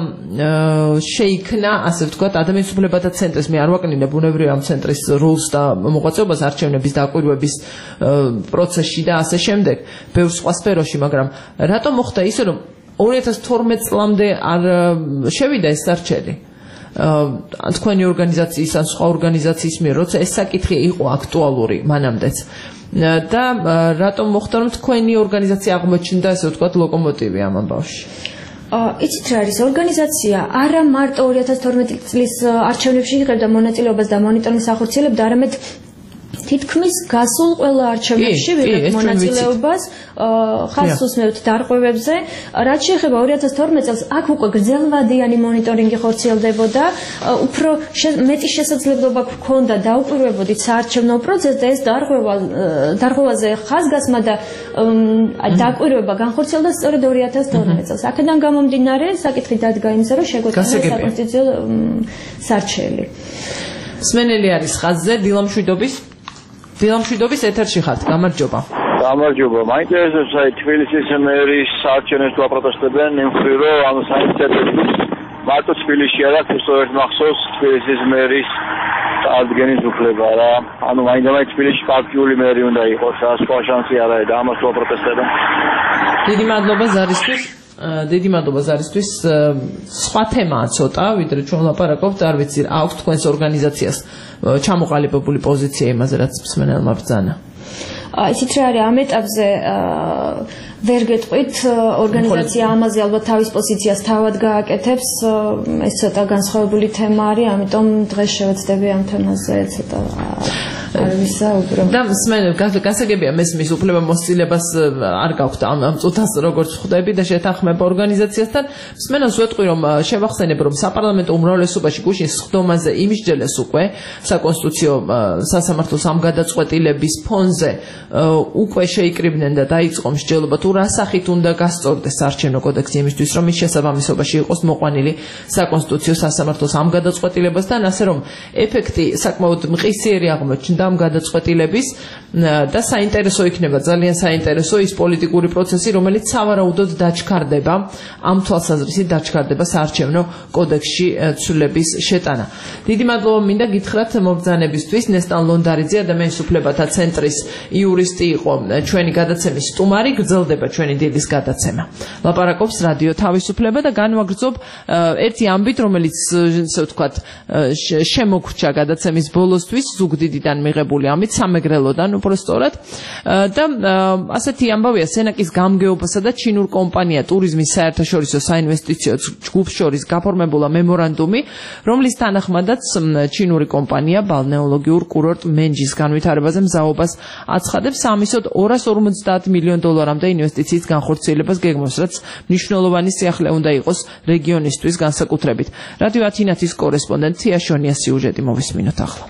შეიქმნა, ასე ვთქვათ, ადამიანის უფლებათა ცენტრის, მე არ ვაკნინე ბუნებრივი ამ ცენტრის როლს და მოღვაწეობას არჩევნების დაკვირვების პროცესში და ასე შემდეგ, ბევრ სხვა სფეროში, მაგრამ რატომ მოხდა ისე, რომ ორი ათას თორმეტი წლამდე არ შევიდა ეს სარჩელი? თქვენი ორგანიზაციის ან სხვა ორგანიზაციის მიერ, როცა ეს საკითხი იყო აქტუალური მანამდეც. და რატომ მოხდა, რომ თქვენი ორგანიზაცია აღმოჩნდა, ასე ვთქვათ, ლოკომოტივი ამ ამბავში? იცით რა არის, ორგანიზაცია არა მარტო ორი ათას თორმეტი წლის არჩევნებში იღებდა მონაწილეობას და მონიტორინგს ახორციელებდა, არამედ თითქმის გასულ ყველა არჩევნებში ვიღებთ მონაწილეობას ხაზს უსმევთ დარღვევებზე. რაც შეეხება ორი ათას თორმეტ წელს, აქ უკვე გრძელვადიანი მონიტორინგი ხორციელდებოდა, უფრო მეტი შესაძლებლობა გქონდა დაუკვირვებოდით საარჩევნო პროცესს და ეს დარღვევა დარღვევაზე ხაზგასმა და დაკვირვება განხორციელდა სწორედ ორი ათას თორმეტ წელს. აქედან გამომდინარე, საკითხი დადგა იმისა, რომ შეგვეცადა საკონსტიტუციო სარჩელი. სმენელი არის ხაზზე დილამშვიდობის დილამშვიდობის ეთერში ხართ. გამარჯობა. გამარჯობა. მაინტერესებს აი თბილისის მერის საარჩევნებს თუ აპროტესტებენ იმ მხრივ, რომ ანუ საინტერესო მარტო თბილისში არა, უბრალოდ მახსოვს თბილისის მერის ადგენის უფლება რა. ანუ მაინდა-მაინც თბილისში პარტიული მერი უნდა იყოს, რა სხვა შანსი არ არის და ამას თუ აპროტესტებენ. დიდი მადლობა ზარისთვის. დიდი მადლობა ზარისთვის. სხვა თემაა ცოტა, ვიდრე ჩვენ ვლაპარაკობთ, არ ვიცი, აქვს თქვენს ორგანიზაციას ჩამოყალიბებული პოზიცია იმაზე, რაც მსმენელმა ბრძანა. ისიც რა არის ამ ეტაპზე ვერ გეტყვით, ორგანიზაცია ამაზე ალბათ თავის პოზიციას თავად გააკეთებს, ეს ცოტა განსხვავებული თემა არის, ამიტომ დღეს შევეცდები ამ თემაზე ცოტა არ ვისაუბრო. და მსმენელ გასაგებია მესმის უფლებამოსილებას არ გაქვთ ამ წუთას როგორც ხვდები და შეთანხმება ორგანიზაციასთან. მსმენელს ვეტყვი, რომ შევახსენებ, რომ საპარლამენტო უმრავლესობაში გუშინ სხდომაზე იმსჯელეს უკვე საკონსტიტუციო სასამართლოს ამ გადაწყვეტილების ფონზე უკვე შეიკრიბნენ და დაიწყო მსჯელობა თუ რა სახით უნდა გასწორდეს საარჩევნო კოდექსი იმისთვის, რომ ის შესაბამისობაში იყოს მოყვანილი საკონსტიტუციო სასამართლოს ამ გადაწყვეტილებასთან, ასე რომ ეფექტი საკმაოდ მყისიერი აღმოჩნდა ამ გადაწყვეტილების და საინტერესო იქნება, ძალიან საინტერესო ის პოლიტიკური პროცესი, რომელიც სავარაუდოდ დაჩქარდება, ამ თვალსაზრისით დაჩქარდება საარჩევნო კოდექსში ცვლილების შეტანა. დიდი მადლობა მინდა გითხრათ მობრძანებისთვის. ნესტან ლონდარიძე, ადამიანის უფლებათა ცენტრის იურისტი იყო ჩვენი გადაცემის სტუმარი, გრძელდება ჩვენი დილის გადაცემა. ლაპარაკობს რადიო თავისუფლება და განვაგრძობ ერთი ამბით, რომელიც ესე ვთქვათ შემოგრჩა გადაცემის ბოლოსთვის, ზუგდიდიდან მიღებული ამით, სამეგრელოდან უბრალოდ და ასეთი ამბავია სენაკის გამგეობასა და ჩინურ კომპანია ტურიზმის საერთაშორისო საინვესტიციო ჯგუფს შორის გაფორმებულა მემორანდუმი, რომლის თანახმადაც ჩინური კომპანია ბალნეოლოგიურ კურორტ მენჯის განვითარებაზე მზაობას აცხადებს სამისოდ ორას ორმოცდაათ მილიონ დოლარამდე ინვესტიციის განხორციელებას გეგმავს, რაც მნიშვნელოვანი სიახლე უნდა იყოს რეგიონისთვის განსაკუთრებით. რადიო ათინათის კორესპონდენტ თია შონიას სიუჟეტი მოვისმინოთ ახლა.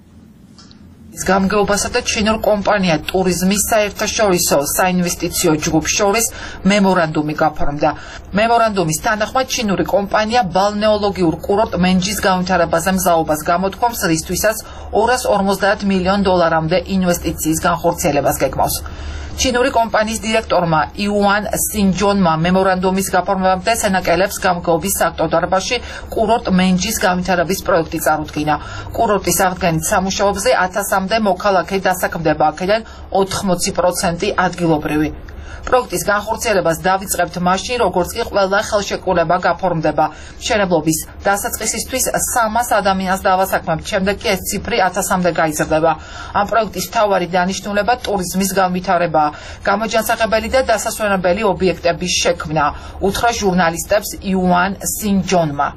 გამგეობასა და ჩინურ კომპანია ტურიზმის საერთაშორისო საინვესტიციო ჯგუფს შორის მემორანდუმი გაფორმდა. მემორანდუმის თანახმად ჩინური კომპანია ბალნეოლოგიურ კურორტ მენჯის განვითარებაზე მზაობას გამოთქვამს, რისთვისაც ორას ორმოცდაათ მილიონ დოლარამდე ინვესტიციის განხორციელებას გეგმავს. ჩინური კომპანიის დირექტორმა იუან სინჯონმა მემორანდუმის გაფორმებამდე სენაკელებს გამგეობის საქმედარბაზში კურორტ მენჯის განვითარების პროექტი წარუდგინა. კურორტის აღდგენით სამუშაოებზე ათასამდე მოქალაქე დასაქმდება, აქედან ოთხმოცი პროცენტი ადგილობრივი. პროექტის განხორციელებას დავიწყებთ მაშინ, როგორც კი ყველა ხელშეკრულება გაფორმდება. მშენებლობის დასაწყისისთვის სამას ადამიანს დავასაქმებთ, შემდეგ კი ეს ციფრი ათასამდე გაიზრდება. ამ პროექტის მთავარი დანიშნულება ტურიზმის განვითარებაა, გამოჯანსაღებელი და დასასვენებელი ობიექტების შექმნა, უთხრა ჟურნალისტებს იუან სინჯონმა.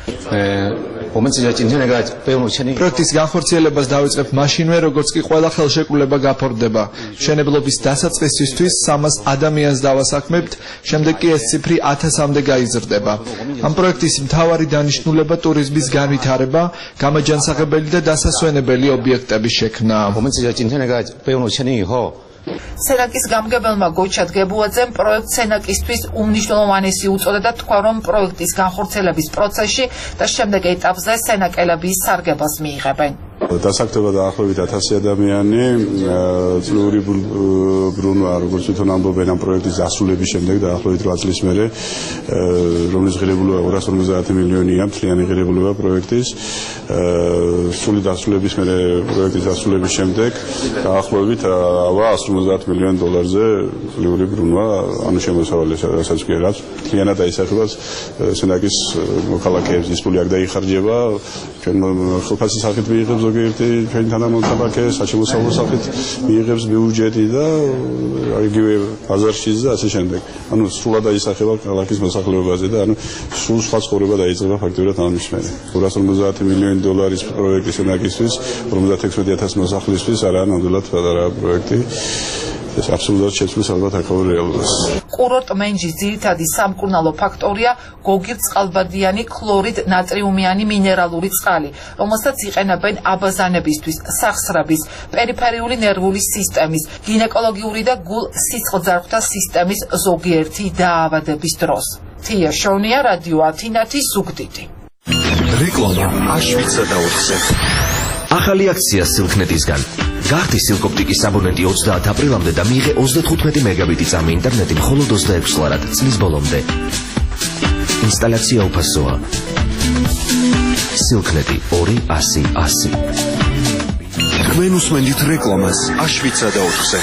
პროექტის განხორციელებას დავიწყებთ მაშინვე, როგორც კი ყველა ხელშეკრულება გაფორმდება. მშენებლობის დასაწყისისთვის სამას ადამიანს დავასაქმებთ, შემდეგ კი ეს ციფრი ათასამდე გაიზრდება. ამ პროექტის მთავარი დანიშნულება ტურიზმის განვითარება, გამოჯანსაღებელი და დასასვენებელი ობიექტების შექმნა. სენაკის გამგებელმა გოჩად გებუაძემ პროექტ სენაკისთვის უმნიშვნელოვანესი უწოდა და თქვა, რომ პროექტის განხორციელების პროცესში და შემდეგ ეტაპზე სენაკელების სარგებელს მიიღებენ. დასაქმდება დაახლოებით ათასი ადამიანი, წლიური ბრუნვა, როგორც თვითონ ამბობენ ამ პროექტის დასრულების შემდეგ დაახლოებით რვა წლის მერე, რომლის ღირებულება ორას ორმოცდაათი მილიონია, მთლიანი ღირებულება პროექტის. სრული დასრულების მერე პროექტის დასრულების შემდეგ დაახლოებით ას ორმოცდაათ მილიონ დოლარზე წლიური ბრუნვა, ანუ შემოსავალი რასაც კი აქვს, მთლიანად აისახება სენაკის მოქალაქეებს, ის ფული აქ დაიხარჯება, ჩვენ ხელფასის სახით მიიღებს ზოგიერთი ჩვენი თანამოწაფე საჩემოსავლო სახით მიიღებს ბიუჯეტი და იგივე ბაზარშიც და ასე შემდეგ. ანუ სრულად აისახება ქალაქის მოსახლეობაზე და ანუ სულ სხვა ცხოვრება დაიწყება ფაქტობრივად ამის მერე. ორას ორმოცდაათი მილიონი დოლარის პროექტის ენაგისთვის ორმოცდათექვსმეტი ათასი მოსახლისთვის არა ნამდვილად პატარა პროექტი. ეს აბსოლუტურად შეცვლის ალბათ აქაურ რეალობას. კურორტ მენჯის ძირითადი სამკურნალო ფაქტორია გოგირდწყალბადიანი ქლორიდ ნატრიუმიანი მინერალური წყალი, რომელსაც იყენებენ აბაზანებისთვის, სახსრების, პერიფერიული ნერვული სისტემის, გინეკოლოგიური და გულ-სისხლძარღვთა სისტემის ზოგიერთი დაავადების დროს. თია შოვნია, რადიო ათინათის ზუგდიდი. რეკლამა აშვიდსა და ოთხზე. ახალი აქცია სილქნეტისგან. გახდი სილკოპტიკის აბონენტი ოცდაათი აპრილამდე და მიიღე ოცდათხუთმეტი მეგაბიტი წამი ინტერნეტი მხოლოდ ოცდაექვსი ლარად წლის ბოლომდე. ინსტალაცია უფასოა. სილქნეტი ორი ასი ასი. თქვენ უსმენთ რეკლამას აშვიდსა და ოთხზე.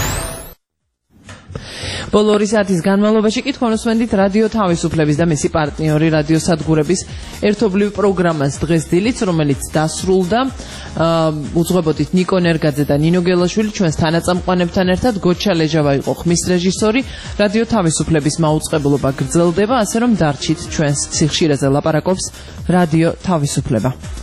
ბოლო ორი საათის განმავლობაში კი თქვენ უსმენთ რადიო თავისუფლების და მისი პარტნიორი რადიო სადგურების ერთობლივ პროგრამას დღეს დილით, რომელიც დასრულდა. უძღვებოდით ნიკო ნერგაძე და ნინო გელაშვილი, ჩვენს თანაწამყვანებთან ერთად გოჩა ლეჯავა იყო ხმის რეჟისორი. რადიო თავისუფლების მაუწყებლობა გრძელდება, ასე რომ დარჩით ჩვენს სიხშირეზე ლაპარაკობს რადიო თავისუფლება.